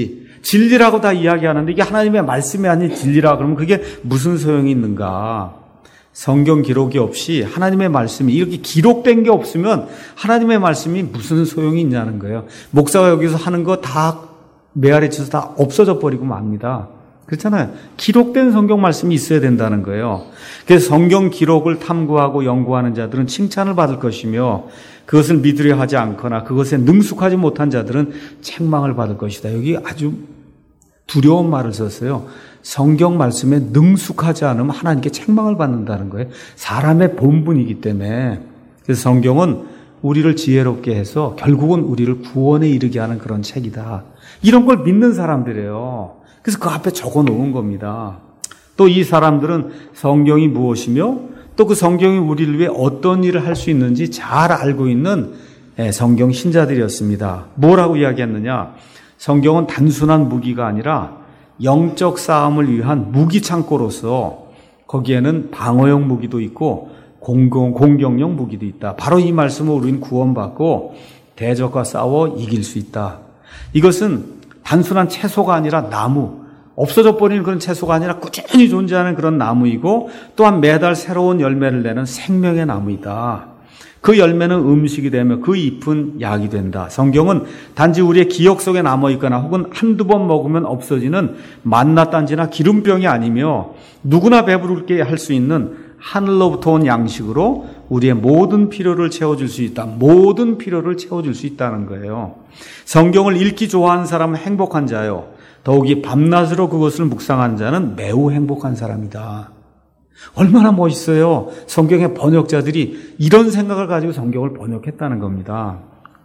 진리라고 다 이야기하는데 이게 하나님의 말씀이 아닌 진리라 그러면 그게 무슨 소용이 있는가? 성경 기록이 없이 하나님의 말씀이 이렇게 기록된 게 없으면 하나님의 말씀이 무슨 소용이 있냐는 거예요. 목사가 여기서 하는 거 다 메아리 쳐서 다 없어져 버리고 맙니다. 그렇잖아요. 기록된 성경 말씀이 있어야 된다는 거예요. 그래서 성경 기록을 탐구하고 연구하는 자들은 칭찬을 받을 것이며 그것을 믿으려 하지 않거나 그것에 능숙하지 못한 자들은 책망을 받을 것이다. 여기 아주 두려운 말을 썼어요. 성경 말씀에 능숙하지 않으면 하나님께 책망을 받는다는 거예요. 사람의 본분이기 때문에. 그래서 성경은 우리를 지혜롭게 해서 결국은 우리를 구원에 이르게 하는 그런 책이다. 이런 걸 믿는 사람들이에요. 그래서 그 앞에 적어 놓은 겁니다. 또 이 사람들은 성경이 무엇이며 또 그 성경이 우리를 위해 어떤 일을 할 수 있는지 잘 알고 있는 성경 신자들이었습니다. 뭐라고 이야기했느냐? 성경은 단순한 무기가 아니라 영적 싸움을 위한 무기 창고로서 거기에는 방어용 무기도 있고 공격용 무기도 있다. 바로 이 말씀으로 우리는 구원받고 대적과 싸워 이길 수 있다. 이것은 단순한 채소가 아니라 나무, 없어져 버리는 그런 채소가 아니라 꾸준히 존재하는 그런 나무이고 또한 매달 새로운 열매를 내는 생명의 나무이다. 그 열매는 음식이 되며 그 잎은 약이 된다. 성경은 단지 우리의 기억 속에 남아있거나 혹은 한두 번 먹으면 없어지는 만나단지나 기름병이 아니며 누구나 배부르게 할 수 있는 하늘로부터 온 양식으로 우리의 모든 필요를 채워줄 수 있다. 모든 필요를 채워줄 수 있다는 거예요. 성경을 읽기 좋아하는 사람은 행복한 자요. 더욱이 밤낮으로 그것을 묵상하는 자는 매우 행복한 사람이다. 얼마나 멋있어요. 성경의 번역자들이 이런 생각을 가지고 성경을 번역했다는 겁니다.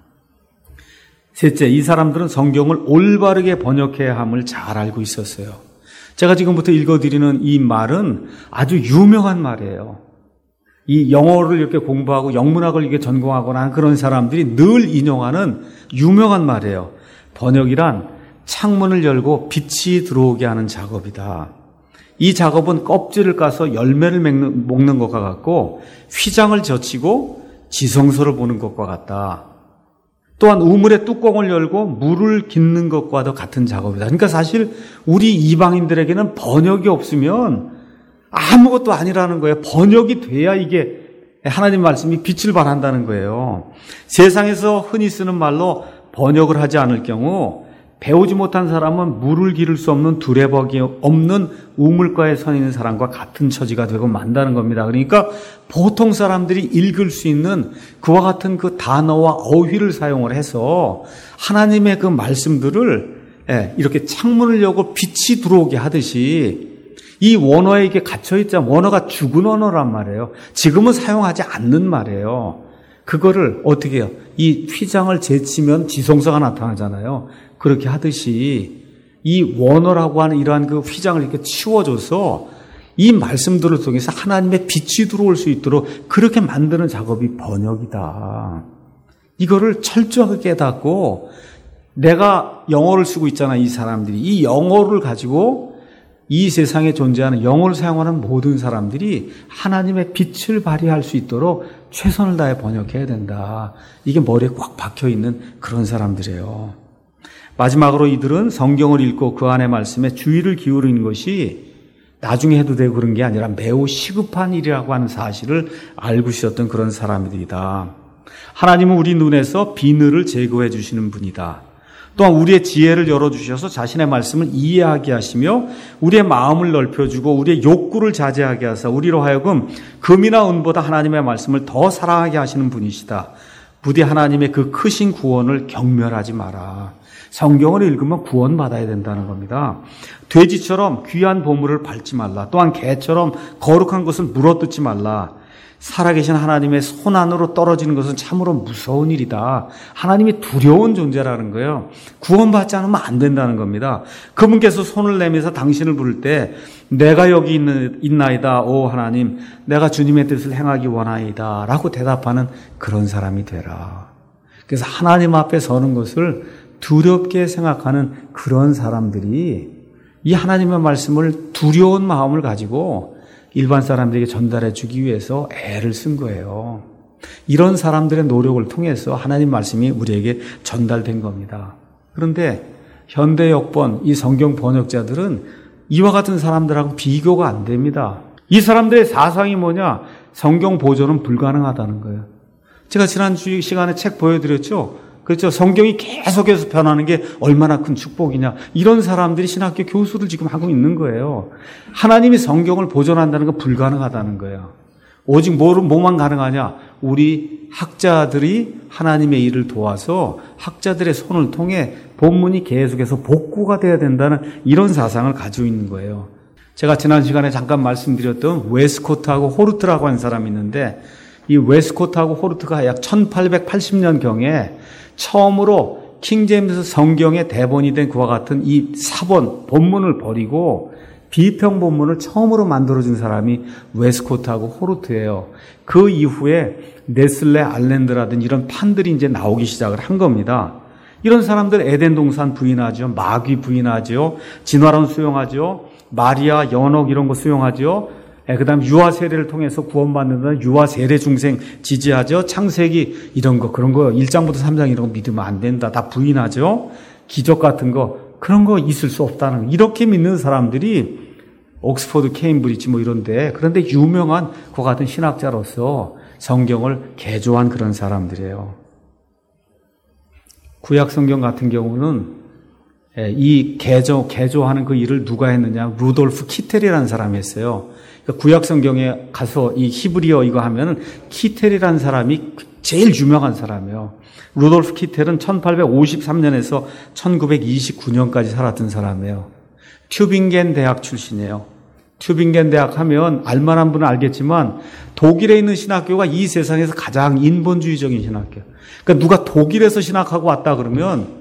셋째, 이 사람들은 성경을 올바르게 번역해야 함을 잘 알고 있었어요. 제가 지금부터 읽어드리는 이 말은 아주 유명한 말이에요. 이 영어를 이렇게 공부하고 영문학을 이렇게 전공하거나 하는 그런 사람들이 늘 인용하는 유명한 말이에요. 번역이란 창문을 열고 빛이 들어오게 하는 작업이다. 이 작업은 껍질을 까서 열매를 먹는 것과 같고 휘장을 젖히고 지성소를 보는 것과 같다. 또한 우물의 뚜껑을 열고 물을 깃는 것과도 같은 작업이다. 그러니까 사실 우리 이방인들에게는 번역이 없으면 아무것도 아니라는 거예요. 번역이 돼야 이게 하나님 말씀이 빛을 발한다는 거예요. 세상에서 흔히 쓰는 말로 번역을 하지 않을 경우 배우지 못한 사람은 물을 기를 수 없는 두레박이 없는 우물가에 서 있는 사람과 같은 처지가 되고 만다는 겁니다. 그러니까 보통 사람들이 읽을 수 있는 그와 같은 그 단어와 어휘를 사용을 해서 하나님의 그 말씀들을 이렇게 창문을 열고 빛이 들어오게 하듯이 이 원어에 이게 갇혀있자 원어가 죽은 언어란 말이에요. 지금은 사용하지 않는 말이에요. 그거를 어떻게 해요? 이 휘장을 제치면 지성소가 나타나잖아요. 그렇게 하듯이 이 원어라고 하는 이러한 그 휘장을 이렇게 치워줘서 이 말씀들을 통해서 하나님의 빛이 들어올 수 있도록 그렇게 만드는 작업이 번역이다. 이거를 철저하게 깨닫고 내가 영어를 쓰고 있잖아. 이 사람들이 이 영어를 가지고 이 세상에 존재하는 영어를 사용하는 모든 사람들이 하나님의 빛을 발휘할 수 있도록 최선을 다해 번역해야 된다. 이게 머리에 꽉 박혀있는 그런 사람들이에요. 마지막으로 이들은 성경을 읽고 그 안의 말씀에 주의를 기울이는 것이 나중에 해도 되고 그런 게 아니라 매우 시급한 일이라고 하는 사실을 알고 있었던 그런 사람들이다. 하나님은 우리 눈에서 비늘을 제거해 주시는 분이다. 또한 우리의 지혜를 열어주셔서 자신의 말씀을 이해하게 하시며 우리의 마음을 넓혀주고 우리의 욕구를 자제하게 하사 우리로 하여금 금이나 은보다 하나님의 말씀을 더 사랑하게 하시는 분이시다. 부디 하나님의 그 크신 구원을 경멸하지 마라. 성경을 읽으면 구원받아야 된다는 겁니다. 돼지처럼 귀한 보물을 밟지 말라. 또한 개처럼 거룩한 것을 물어뜯지 말라. 살아계신 하나님의 손 안으로 떨어지는 것은 참으로 무서운 일이다. 하나님이 두려운 존재라는 거예요. 구원받지 않으면 안 된다는 겁니다. 그분께서 손을 내밀어서 당신을 부를 때 내가 여기 있나이다. 오 하나님, 내가 주님의 뜻을 행하기 원하이다. 라고 대답하는 그런 사람이 되라. 그래서 하나님 앞에 서는 것을 두렵게 생각하는 그런 사람들이 이 하나님의 말씀을 두려운 마음을 가지고 일반 사람들에게 전달해 주기 위해서 애를 쓴 거예요. 이런 사람들의 노력을 통해서 하나님 말씀이 우리에게 전달된 겁니다. 그런데 현대 역번 이 성경 번역자들은 이와 같은 사람들하고 비교가 안 됩니다. 이 사람들의 사상이 뭐냐? 성경 보존은 불가능하다는 거예요. 제가 지난 시간에 책 보여드렸죠? 그렇죠. 성경이 계속해서 변하는 게 얼마나 큰 축복이냐. 이런 사람들이 신학교 교수를 지금 하고 있는 거예요. 하나님이 성경을 보존한다는 건 불가능하다는 거예요. 오직 뭐만 가능하냐? 우리 학자들이 하나님의 일을 도와서 학자들의 손을 통해 본문이 계속해서 복구가 돼야 된다는 이런 사상을 가지고 있는 거예요. 제가 지난 시간에 잠깐 말씀드렸던 웨스코트하고 호르트라고 하는 사람이 있는데 이 웨스코트하고 호르트가 약 1880년경에 처음으로 킹제임스 성경의 대본이 된 그와 같은 이 사본, 본문을 버리고 비평 본문을 처음으로 만들어준 사람이 웨스코트하고 호르트예요. 그 이후에 네슬레, 알랜드라든 이런 판들이 이제 나오기 시작을 한 겁니다. 이런 사람들 에덴 동산 부인하죠. 마귀 부인하죠. 진화론 수용하죠. 마리아, 연옥 이런 거 수용하죠. 그 다음 유아 세례를 통해서 구원받는다는 유아 세례 중생 지지하죠. 창세기 이런 거 그런 거 1장부터 3장 이런 거 믿으면 안 된다. 다 부인하죠. 기적 같은 거 그런 거 있을 수 없다는 거. 이렇게 믿는 사람들이 옥스퍼드, 케임브리지 뭐 이런데 그런데 유명한 그와 같은 신학자로서 성경을 개조한 그런 사람들이에요. 구약 성경 같은 경우는 이 개조하는 그 일을 누가 했느냐? 루돌프 키텔이라는 사람이 했어요. 구약 성경에 가서 이 히브리어 이거 하면은 키텔이라는 사람이 제일 유명한 사람이에요. 루돌프 키텔은 1853년에서 1929년까지 살았던 사람이에요. 튜빙겐 대학 출신이에요. 튜빙겐 대학 하면 알만한 분은 알겠지만 독일에 있는 신학교가 이 세상에서 가장 인본주의적인 신학교. 그러니까 누가 독일에서 신학하고 왔다 그러면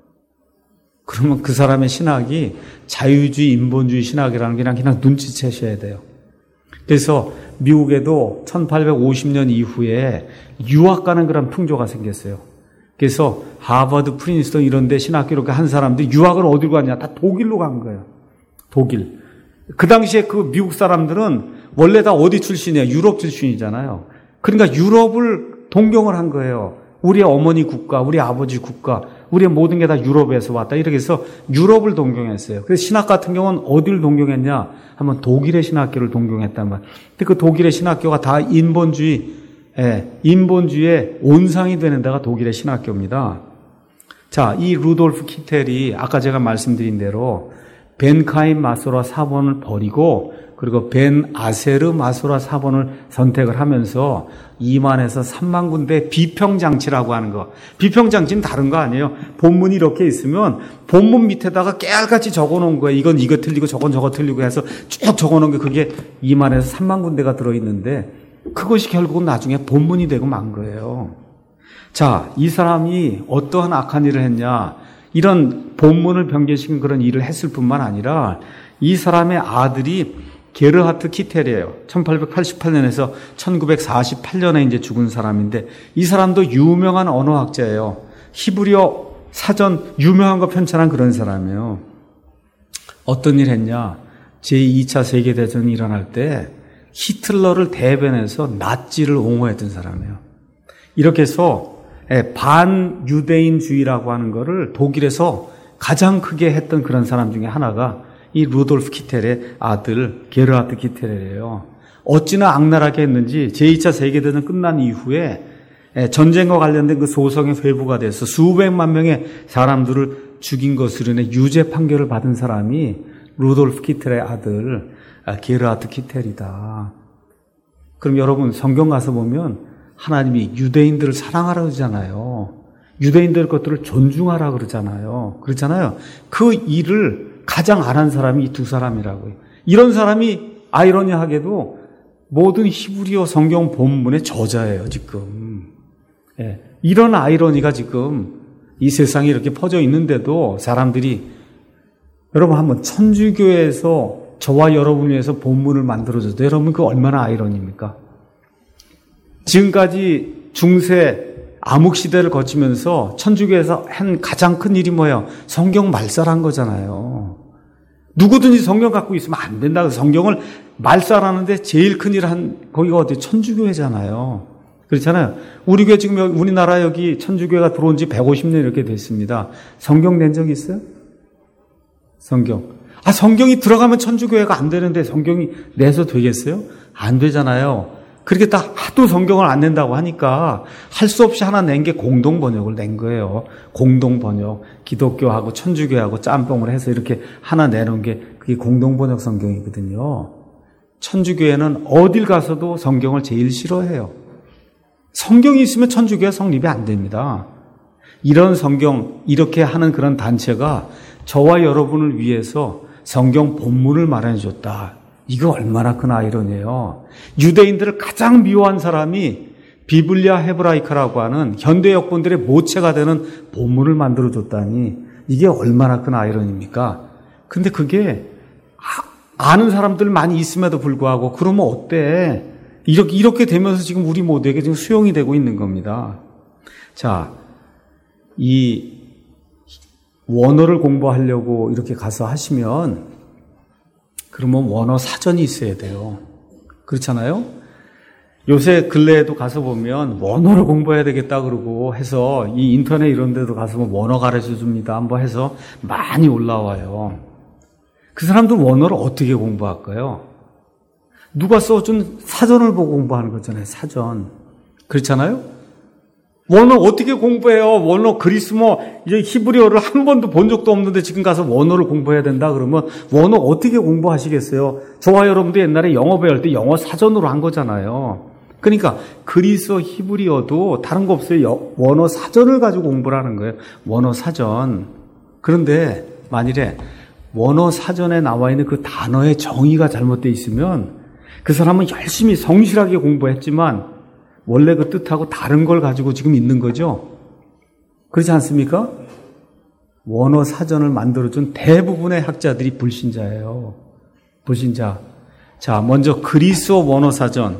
그 사람의 신학이 자유주의, 인본주의 신학이라는 게 그냥 눈치채셔야 돼요. 그래서 미국에도 1850년 이후에 유학 가는 그런 풍조가 생겼어요. 그래서 하버드, 프린스턴 이런 데 신학교로 한 사람들이 유학을 어디로 갔냐? 다 독일로 간 거예요. 독일. 그 당시에 그 미국 사람들은 원래 다 어디 출신이에요? 유럽 출신이잖아요. 그러니까 유럽을 동경을 한 거예요. 우리 어머니 국가, 우리 아버지 국가, 우리의 모든 게 다 유럽에서 왔다. 이렇게 해서 유럽을 동경했어요. 그래서 신학 같은 경우는 어디를 동경했냐 하면 독일의 신학교를 동경했단 말이에요. 근데 그 독일의 신학교가 다 인본주의의 온상이 되는 데가 독일의 신학교입니다. 자, 이 루돌프 키텔이 아까 제가 말씀드린 대로 벤카임 마소라 사본을 버리고 그리고 벤 아세르 마소라 사본을 선택을 하면서 2만에서 3만 군데 비평장치라고 하는 거. 비평장치는 다른 거 아니에요. 본문이 이렇게 있으면 본문 밑에다가 깨알같이 적어놓은 거예요. 이건 이거 틀리고 저건 저거 틀리고 해서 쭉 적어놓은 게 그게 2만에서 3만 군데가 들어있는데 그것이 결국은 나중에 본문이 되고 만 거예요. 자, 이 사람이 어떠한 악한 일을 했냐. 이런 본문을 변개시킨 그런 일을 했을 뿐만 아니라 이 사람의 아들이 게르하트 키텔이에요. 1888년에서 1948년에 이제 죽은 사람인데 이 사람도 유명한 언어학자예요. 히브리어 사전 유명한 거 편찬한 그런 사람이에요. 어떤 일 했냐? 제2차 세계대전이 일어날 때 히틀러를 대변해서 나치를 옹호했던 사람이에요. 이렇게 해서 반유대인주의라고 하는 거를 독일에서 가장 크게 했던 그런 사람 중에 하나가 이 루돌프 키텔의 아들 게르하트 키텔이에요. 어찌나 악랄하게 했는지 제2차 세계대전 끝난 이후에 전쟁과 관련된 그 소송의 회부가 돼서 수백만 명의 사람들을 죽인 것으로 인해 유죄 판결을 받은 사람이 루돌프 키텔의 아들 게르하트 키텔이다. 그럼 여러분 성경 가서 보면 하나님이 유대인들을 사랑하라 그러잖아요. 유대인들 것들을 존중하라 그러잖아요. 그렇잖아요. 그 일을 가장 안 한 사람이 이 두 사람이라고요. 이런 사람이 아이러니하게도 모든 히브리어 성경 본문의 저자예요, 지금. 이런 아이러니가 지금 이 세상에 이렇게 퍼져 있는데도 사람들이 여러분 한번 천주교에서 저와 여러분을 위해서 본문을 만들어줘도 여러분 그 얼마나 아이러니입니까? 지금까지 중세 암흑시대를 거치면서 천주교에서 한 가장 큰 일이 뭐예요? 성경 말살한 거잖아요. 누구든지 성경 갖고 있으면 안 된다. 성경을 말살하는데 제일 큰 일 한 거기가 어디 천주교회잖아요. 그렇잖아요. 우리 교회 지금 우리나라 여기 천주교회가 들어온 지 150년 이렇게 됐습니다. 성경 낸 적 있어요? 성경이 들어가면 천주교회가 안 되는데 성경이 내서 되겠어요? 안 되잖아요. 그렇게 딱 하도 성경을 안 낸다고 하니까 할 수 없이 하나 낸 게 공동번역을 낸 거예요. 공동번역. 기독교하고 천주교하고 짬뽕을 해서 이렇게 하나 내놓은 게 그게 공동번역 성경이거든요. 천주교회는 어딜 가서도 성경을 제일 싫어해요. 성경이 있으면 천주교회 성립이 안 됩니다. 이런 성경, 이렇게 하는 그런 단체가 저와 여러분을 위해서 성경 본문을 마련해 줬다. 이거 얼마나 큰 아이러니예요. 유대인들을 가장 미워한 사람이 비블리아 헤브라이카라고 하는 현대 역본들의 모체가 되는 본문을 만들어줬다니 이게 얼마나 큰 아이러니입니까? 근데 그게 아는 사람들 많이 있음에도 불구하고 그러면 어때? 이렇게 되면서 지금 우리 모두에게 지금 수용이 되고 있는 겁니다. 자, 이 원어를 공부하려고 이렇게 가서 하시면 그러면 원어 사전이 있어야 돼요. 그렇잖아요? 요새 근래에도 가서 보면 원어를 공부해야 되겠다 그러고 해서 이 인터넷 이런 데도 가서 원어 가르쳐 줍니다. 한번 해서 많이 올라와요. 그 사람들 원어를 어떻게 공부할까요? 누가 써준 사전을 보고 공부하는 거잖아요. 사전. 그렇잖아요? 원어 어떻게 공부해요? 원어 그리스모 이제 히브리어를 한 번도 본 적도 없는데 지금 가서 원어를 공부해야 된다 그러면 원어 어떻게 공부하시겠어요? 저와 여러분도 옛날에 영어 배울 때 영어 사전으로 한 거잖아요. 그러니까 그리스어 히브리어도 다른 거 없어요. 원어 사전을 가지고 공부를 하는 거예요. 원어 사전. 그런데 만일에 원어 사전에 나와 있는 그 단어의 정의가 잘못되어 있으면 그 사람은 열심히 성실하게 공부했지만 원래 그 뜻하고 다른 걸 가지고 지금 있는 거죠. 그렇지 않습니까? 원어 사전을 만들어준 대부분의 학자들이 불신자예요. 불신자. 자, 먼저 그리스어 원어 사전.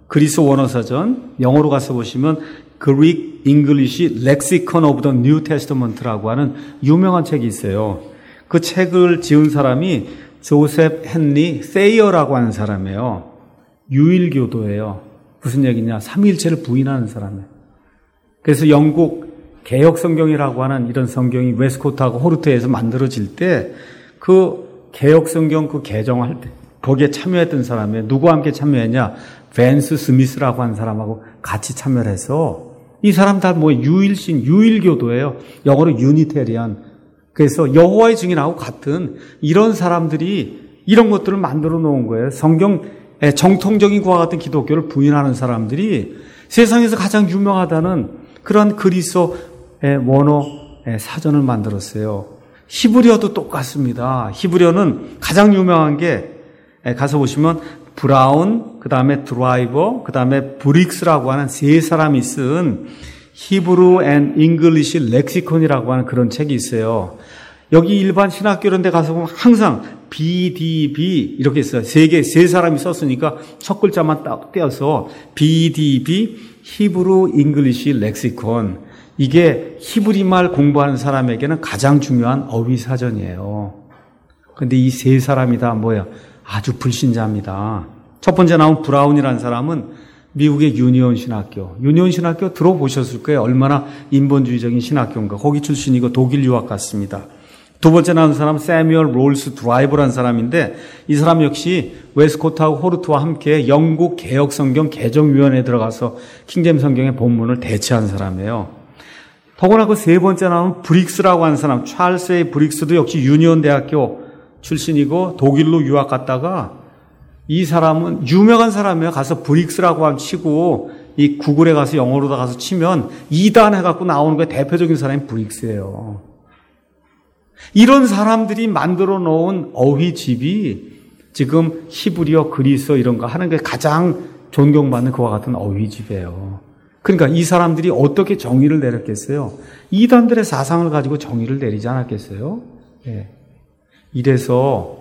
영어로 가서 보시면 Greek English Lexicon of the New Testament라고 하는 유명한 책이 있어요. 그 책을 지은 사람이 조셉 헨리 세이어라고 하는 사람이에요. 유일교도예요. 무슨 얘기냐? 삼위일체를 부인하는 사람이에요. 그래서 영국 개혁 성경이라고 하는 이런 성경이 웨스코트하고 호르트에서 만들어질 때 그 개혁 성경 그 개정할 때 거기에 참여했던 사람이 누구와 함께 참여했냐? 벤스 스미스라고 하는 사람하고 같이 참여를 해서 이 사람 다 뭐 유일신, 유일교도예요. 영어로 유니테리안. 그래서 여호와의 증인하고 같은 이런 사람들이 이런 것들을 만들어 놓은 거예요. 성경의 정통적인 것과 같은 기독교를 부인하는 사람들이 세상에서 가장 유명하다는 그런 그리스어의 원어 사전을 만들었어요. 히브리어도 똑같습니다. 히브리어는 가장 유명한 게 가서 보시면 브라운, 그 다음에 드라이버, 그 다음에 브릭스라고 하는 세 사람이 쓴 히브루 앤 잉글리시 렉시콘이라고 하는 그런 책이 있어요. 여기 일반 신학교 이런 데 가서 보면 항상 BDB 이렇게 있어요. 세 사람이 썼으니까 첫 글자만 딱 떼어서 BDB 히브루 잉글리시 렉시콘. 이게 히브리말 공부하는 사람에게는 가장 중요한 어휘 사전이에요. 그런데 이 세 사람이 다 뭐예요? 아주 불신자입니다. 첫 번째 나온 브라운이라는 사람은 미국의 유니온 신학교. 유니온 신학교 들어보셨을 거예요. 얼마나 인본주의적인 신학교인가. 거기 출신이고 독일 유학 갔습니다. 두 번째 나온 사람은 세뮤얼 롤스 드라이버라는 사람인데 이 사람 역시 웨스코트하고 호르트와 함께 영국 개혁 성경 개정위원회에 들어가서 킹제임 성경의 본문을 대체한 사람이에요. 더구나 그 세 번째 나온 브릭스라고 하는 사람, 찰스 A. 브릭스도 역시 유니온 대학교 출신이고 독일로 유학 갔다가 이 사람은 유명한 사람이에요. 가서 브릭스라고 하면 치고 이 구글에 가서 영어로다 가서 치면 2단 해갖고 나오는 게 대표적인 사람이 브릭스예요. 이런 사람들이 만들어 놓은 어휘집이 지금 히브리어, 그리스어 이런 거 하는 게 가장 존경받는 그와 같은 어휘집이에요. 그러니까 이 사람들이 어떻게 정의를 내렸겠어요? 이단들의 사상을 가지고 정의를 내리지 않았겠어요? 예. 이래서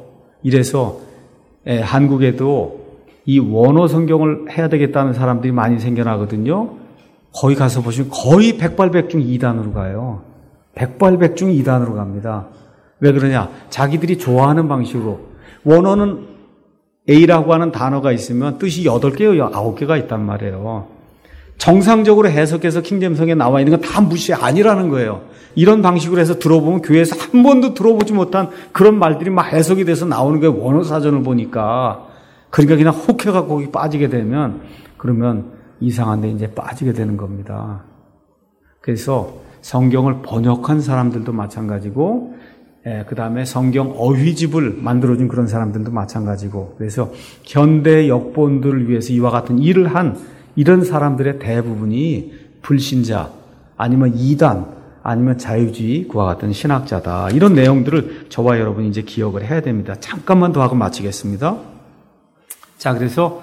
한국에도 이 원어 성경을 해야 되겠다는 사람들이 많이 생겨나거든요. 거기 가서 보시면 거의 백발백중 이단으로 가요. 백발백중 이단으로 갑니다. 왜 그러냐? 자기들이 좋아하는 방식으로. 원어는 A라고 하는 단어가 있으면 뜻이 8개요, 9개가 있단 말이에요. 정상적으로 해석해서 킹제임성에 나와 있는 건 다 무시 아니라는 거예요. 이런 방식으로 해서 들어보면 교회에서 한 번도 들어보지 못한 그런 말들이 막 해석이 돼서 나오는 거예요. 원어 사전을 보니까. 그러니까 그냥 혹해가 거기 빠지게 되면 그러면 이상한 데 이제 빠지게 되는 겁니다. 그래서 성경을 번역한 사람들도 마찬가지고 그 다음에 성경 어휘집을 만들어준 그런 사람들도 마찬가지고 그래서 현대 역본들을 위해서 이와 같은 일을 한 이런 사람들의 대부분이 불신자 아니면 이단 아니면 자유주의 그와 같은 신학자다. 이런 내용들을 저와 여러분이 이제 기억을 해야 됩니다. 잠깐만 더 하고 마치겠습니다. 자, 그래서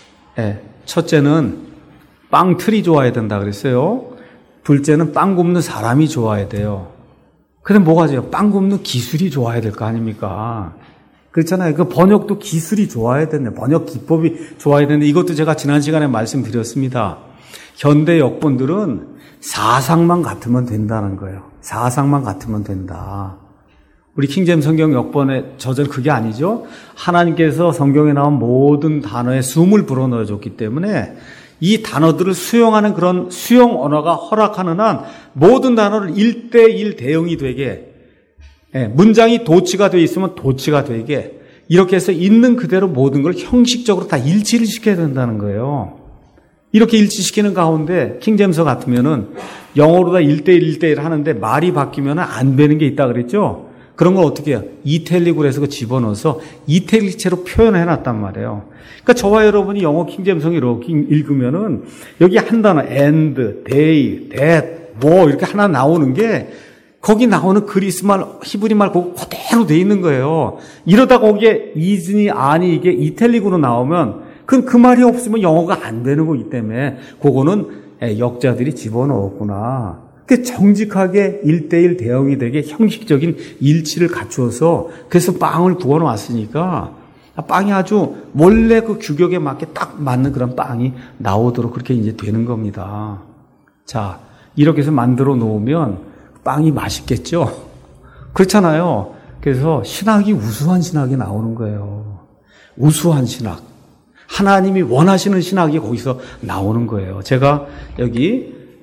첫째는 빵틀이 좋아야 된다 그랬어요. 둘째는 빵 굽는 사람이 좋아야 돼요. 근데 뭐가 돼요? 빵 굽는 기술이 좋아야 될 거 아닙니까? 그렇잖아요. 그 번역도 기술이 좋아야 되네. 번역 기법이 좋아야 되는데 이것도 제가 지난 시간에 말씀드렸습니다. 현대 역본들은 사상만 같으면 된다는 거예요. 사상만 같으면 된다. 우리 킹제임 성경 역본의 저절 그게 아니죠. 하나님께서 성경에 나온 모든 단어에 숨을 불어넣어 줬기 때문에 이 단어들을 수용하는 그런 수용 언어가 허락하는 한 모든 단어를 1대1 대응이 되게 문장이 도치가 되어 있으면 도치가 되게 이렇게 해서 있는 그대로 모든 걸 형식적으로 다 일치를 시켜야 된다는 거예요. 이렇게 일치시키는 가운데 킹제임서 같으면은 영어로 다 1대1, 1대1 하는데 말이 바뀌면 안 되는 게 있다 그랬죠? 그런 걸 어떻게 해요? 이탈릭으로 해서 집어넣어서 이탈릭체로 표현해놨단 말이에요. 그러니까 저와 여러분이 영어 킹제임성을 이렇게 읽으면은 여기 한 단어 and, they, that, 뭐 이렇게 하나 나오는 게 거기 나오는 그리스말, 히브리말 그거 그대로 돼 있는 거예요. 이러다 거기에 is니, 아니 이게 이탈릭으로 나오면 그 말이 없으면 영어가 안 되는 거기 때문에 그거는 역자들이 집어넣었구나. 그 정직하게 1대1 대응이 되게 형식적인 일치를 갖추어서 그래서 빵을 구워 놨으니까 빵이 아주 원래 그 규격에 맞게 딱 맞는 그런 빵이 나오도록 그렇게 이제 되는 겁니다. 자, 이렇게 해서 만들어 놓으면 빵이 맛있겠죠? 그렇잖아요. 그래서 신학이 우수한 신학이 나오는 거예요. 우수한 신학. 하나님이 원하시는 신학이 거기서 나오는 거예요. 제가 여기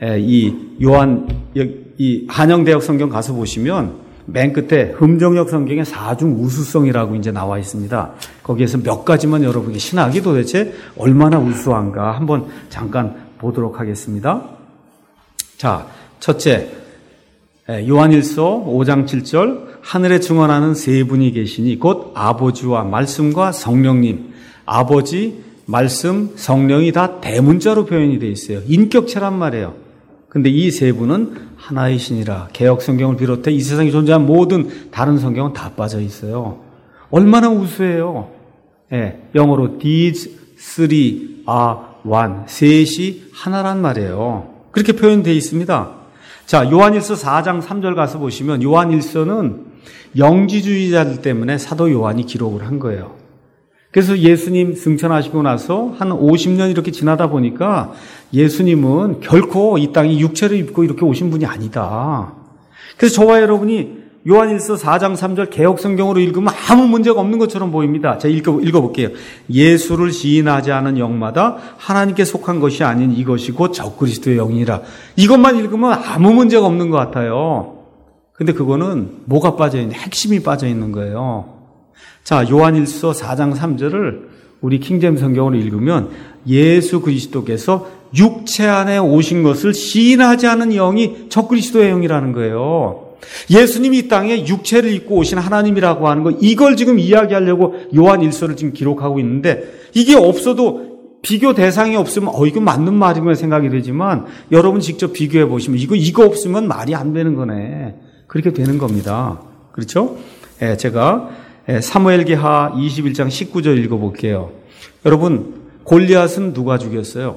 이 한영대역 성경 가서 보시면 맨 끝에 흠정역 성경에 사중 우수성이라고 이제 나와 있습니다. 거기에서 몇 가지만 여러분이 신학이 도대체 얼마나 우수한가 한번 잠깐 보도록 하겠습니다. 자, 첫째, 요한일서 5장 7절, 하늘에 증언하는 세 분이 계시니 곧 아버지와 말씀과 성령님. 아버지, 말씀, 성령이 다 대문자로 표현이 되어 있어요. 인격체란 말이에요. 근데 이 세 분은 하나이시니라. 개역 성경을 비롯해 이 세상에 존재한 모든 다른 성경은 다 빠져 있어요. 얼마나 우수해요. 영어로 these three are one. 셋이 하나란 말이에요. 그렇게 표현되어 있습니다. 자, 요한일서 4장 3절 가서 보시면 요한일서는 영지주의자들 때문에 사도 요한이 기록을 한 거예요. 그래서 예수님 승천하시고 나서 한 50년 이렇게 지나다 보니까 예수님은 결코 이 땅에 육체를 입고 이렇게 오신 분이 아니다. 그래서 저와 여러분이 요한일서 4장 3절 개역성경으로 읽으면 아무 문제가 없는 것처럼 보입니다. 제가 읽어볼게요. 예수를 시인하지 않은 영마다 하나님께 속한 것이 아닌 이것이 곧 적그리스도의 영이라. 이것만 읽으면 아무 문제가 없는 것 같아요. 근데 그거는 뭐가 빠져있는, 핵심이 빠져있는 거예요. 자, 요한일서 4장 3절을 우리 킹제임 성경으로 읽으면 예수 그리스도께서 육체 안에 오신 것을 시인하지 않은 영이 적그리스도의 영이라는 거예요. 예수님이 이 땅에 육체를 입고 오신 하나님이라고 하는 거, 이걸 지금 이야기하려고 요한일서를 지금 기록하고 있는데 이게 없어도 비교 대상이 없으면 이거 맞는 말이구나 생각이 되지만 여러분 직접 비교해 보시면 이거 없으면 말이 안 되는 거네. 그렇게 되는 겁니다. 그렇죠? 제가 사무엘기하 21장 19절 읽어볼게요. 여러분, 골리앗은 누가 죽였어요?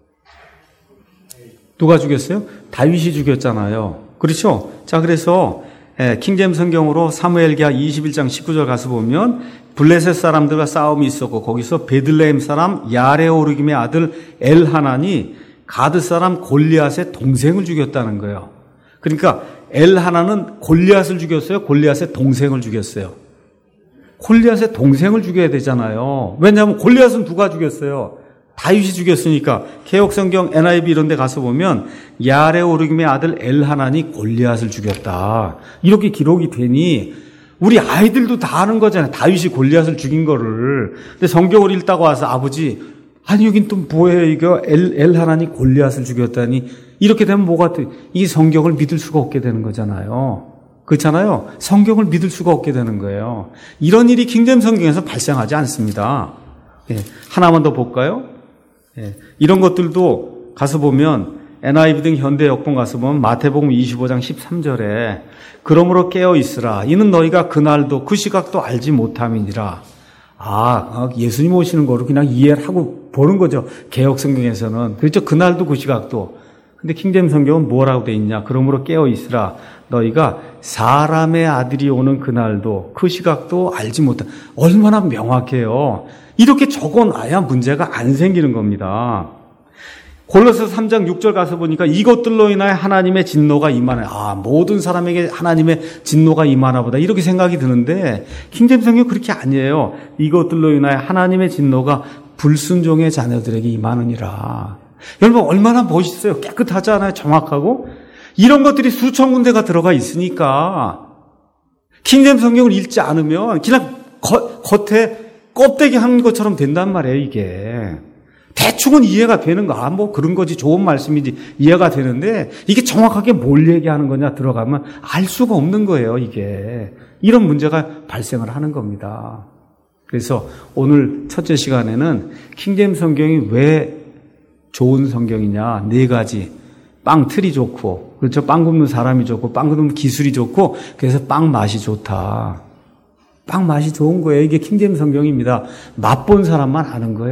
누가 죽였어요? 다윗이 죽였잖아요. 그렇죠? 자, 그래서 킹제임 성경으로 사무엘기하 21장 19절 가서 보면 블레셋 사람들과 싸움이 있었고 거기서 베들레헴 사람 야레오르김의 아들 엘하난이 가드 사람 골리앗의 동생을 죽였다는 거예요. 그러니까 엘하난은 골리앗을 죽였어요? 골리앗의 동생을 죽였어요? 골리앗의 동생을 죽여야 되잖아요. 왜냐하면 골리앗은 누가 죽였어요? 다윗이 죽였으니까. 개역성경 NIV 이런 데 가서 보면 야레오르김의 아들 엘하난이 골리앗을 죽였다. 이렇게 기록이 되니 우리 아이들도 다 아는 거잖아요. 다윗이 골리앗을 죽인 거를. 근데 성경을 읽다가 와서 아버지, 아니 여긴 또 뭐예요? 이거 엘하난이 골리앗을 죽였다니. 이렇게 되면 뭐가 돼? 이 성경을 믿을 수가 없게 되는 거잖아요. 그렇잖아요. 성경을 믿을 수가 없게 되는 거예요. 이런 일이 킹제임 성경에서 발생하지 않습니다. 하나만 더 볼까요? 이런 것들도 가서 보면 NIV 등 현대 역본 가서 보면 마태복음 25장 13절에 그러므로 깨어 있으라. 이는 너희가 그날도 그 시각도 알지 못함이니라. 예수님 오시는 거로 그냥 이해를 하고 보는 거죠. 개역 성경에서는. 그렇죠. 그날도 그 시각도. 근데 킹제임 성경은 뭐라고 돼 있냐? 그러므로 깨어 있으라. 너희가 사람의 아들이 오는 그날도 그 시각도 알지 못한. 얼마나 명확해요. 이렇게 적어놔야 문제가 안 생기는 겁니다. 골로새 3장 6절 가서 보니까 이것들로 인하여 하나님의 진노가 임하네. 모든 사람에게 하나님의 진노가 임하나 보다. 이렇게 생각이 드는데 킹제임 성경 그렇게 아니에요. 이것들로 인하여 하나님의 진노가 불순종의 자녀들에게 임하느니라. 여러분 얼마나 멋있어요. 깨끗하지 않아요? 정확하고. 이런 것들이 수천 군데가 들어가 있으니까 킹제임 성경을 읽지 않으면 그냥 겉에 껍데기 한 것처럼 된단 말이에요. 이게 대충은 이해가 되는 거. 뭐 그런 거지, 좋은 말씀이지 이해가 되는데 이게 정확하게 뭘 얘기하는 거냐 들어가면 알 수가 없는 거예요. 이게 이런 문제가 발생을 하는 겁니다. 그래서 오늘 첫째 시간에는 킹제임 성경이 왜 좋은 성경이냐, 4가지. 빵 틀이 좋고, 그렇죠? 빵 굽는 사람이 좋고, 빵 굽는 기술이 좋고, 그래서 빵 맛이 좋다. 빵 맛이 좋은 거예요. 이게 킹제임 성경입니다. 맛본 사람만 아는 거예요.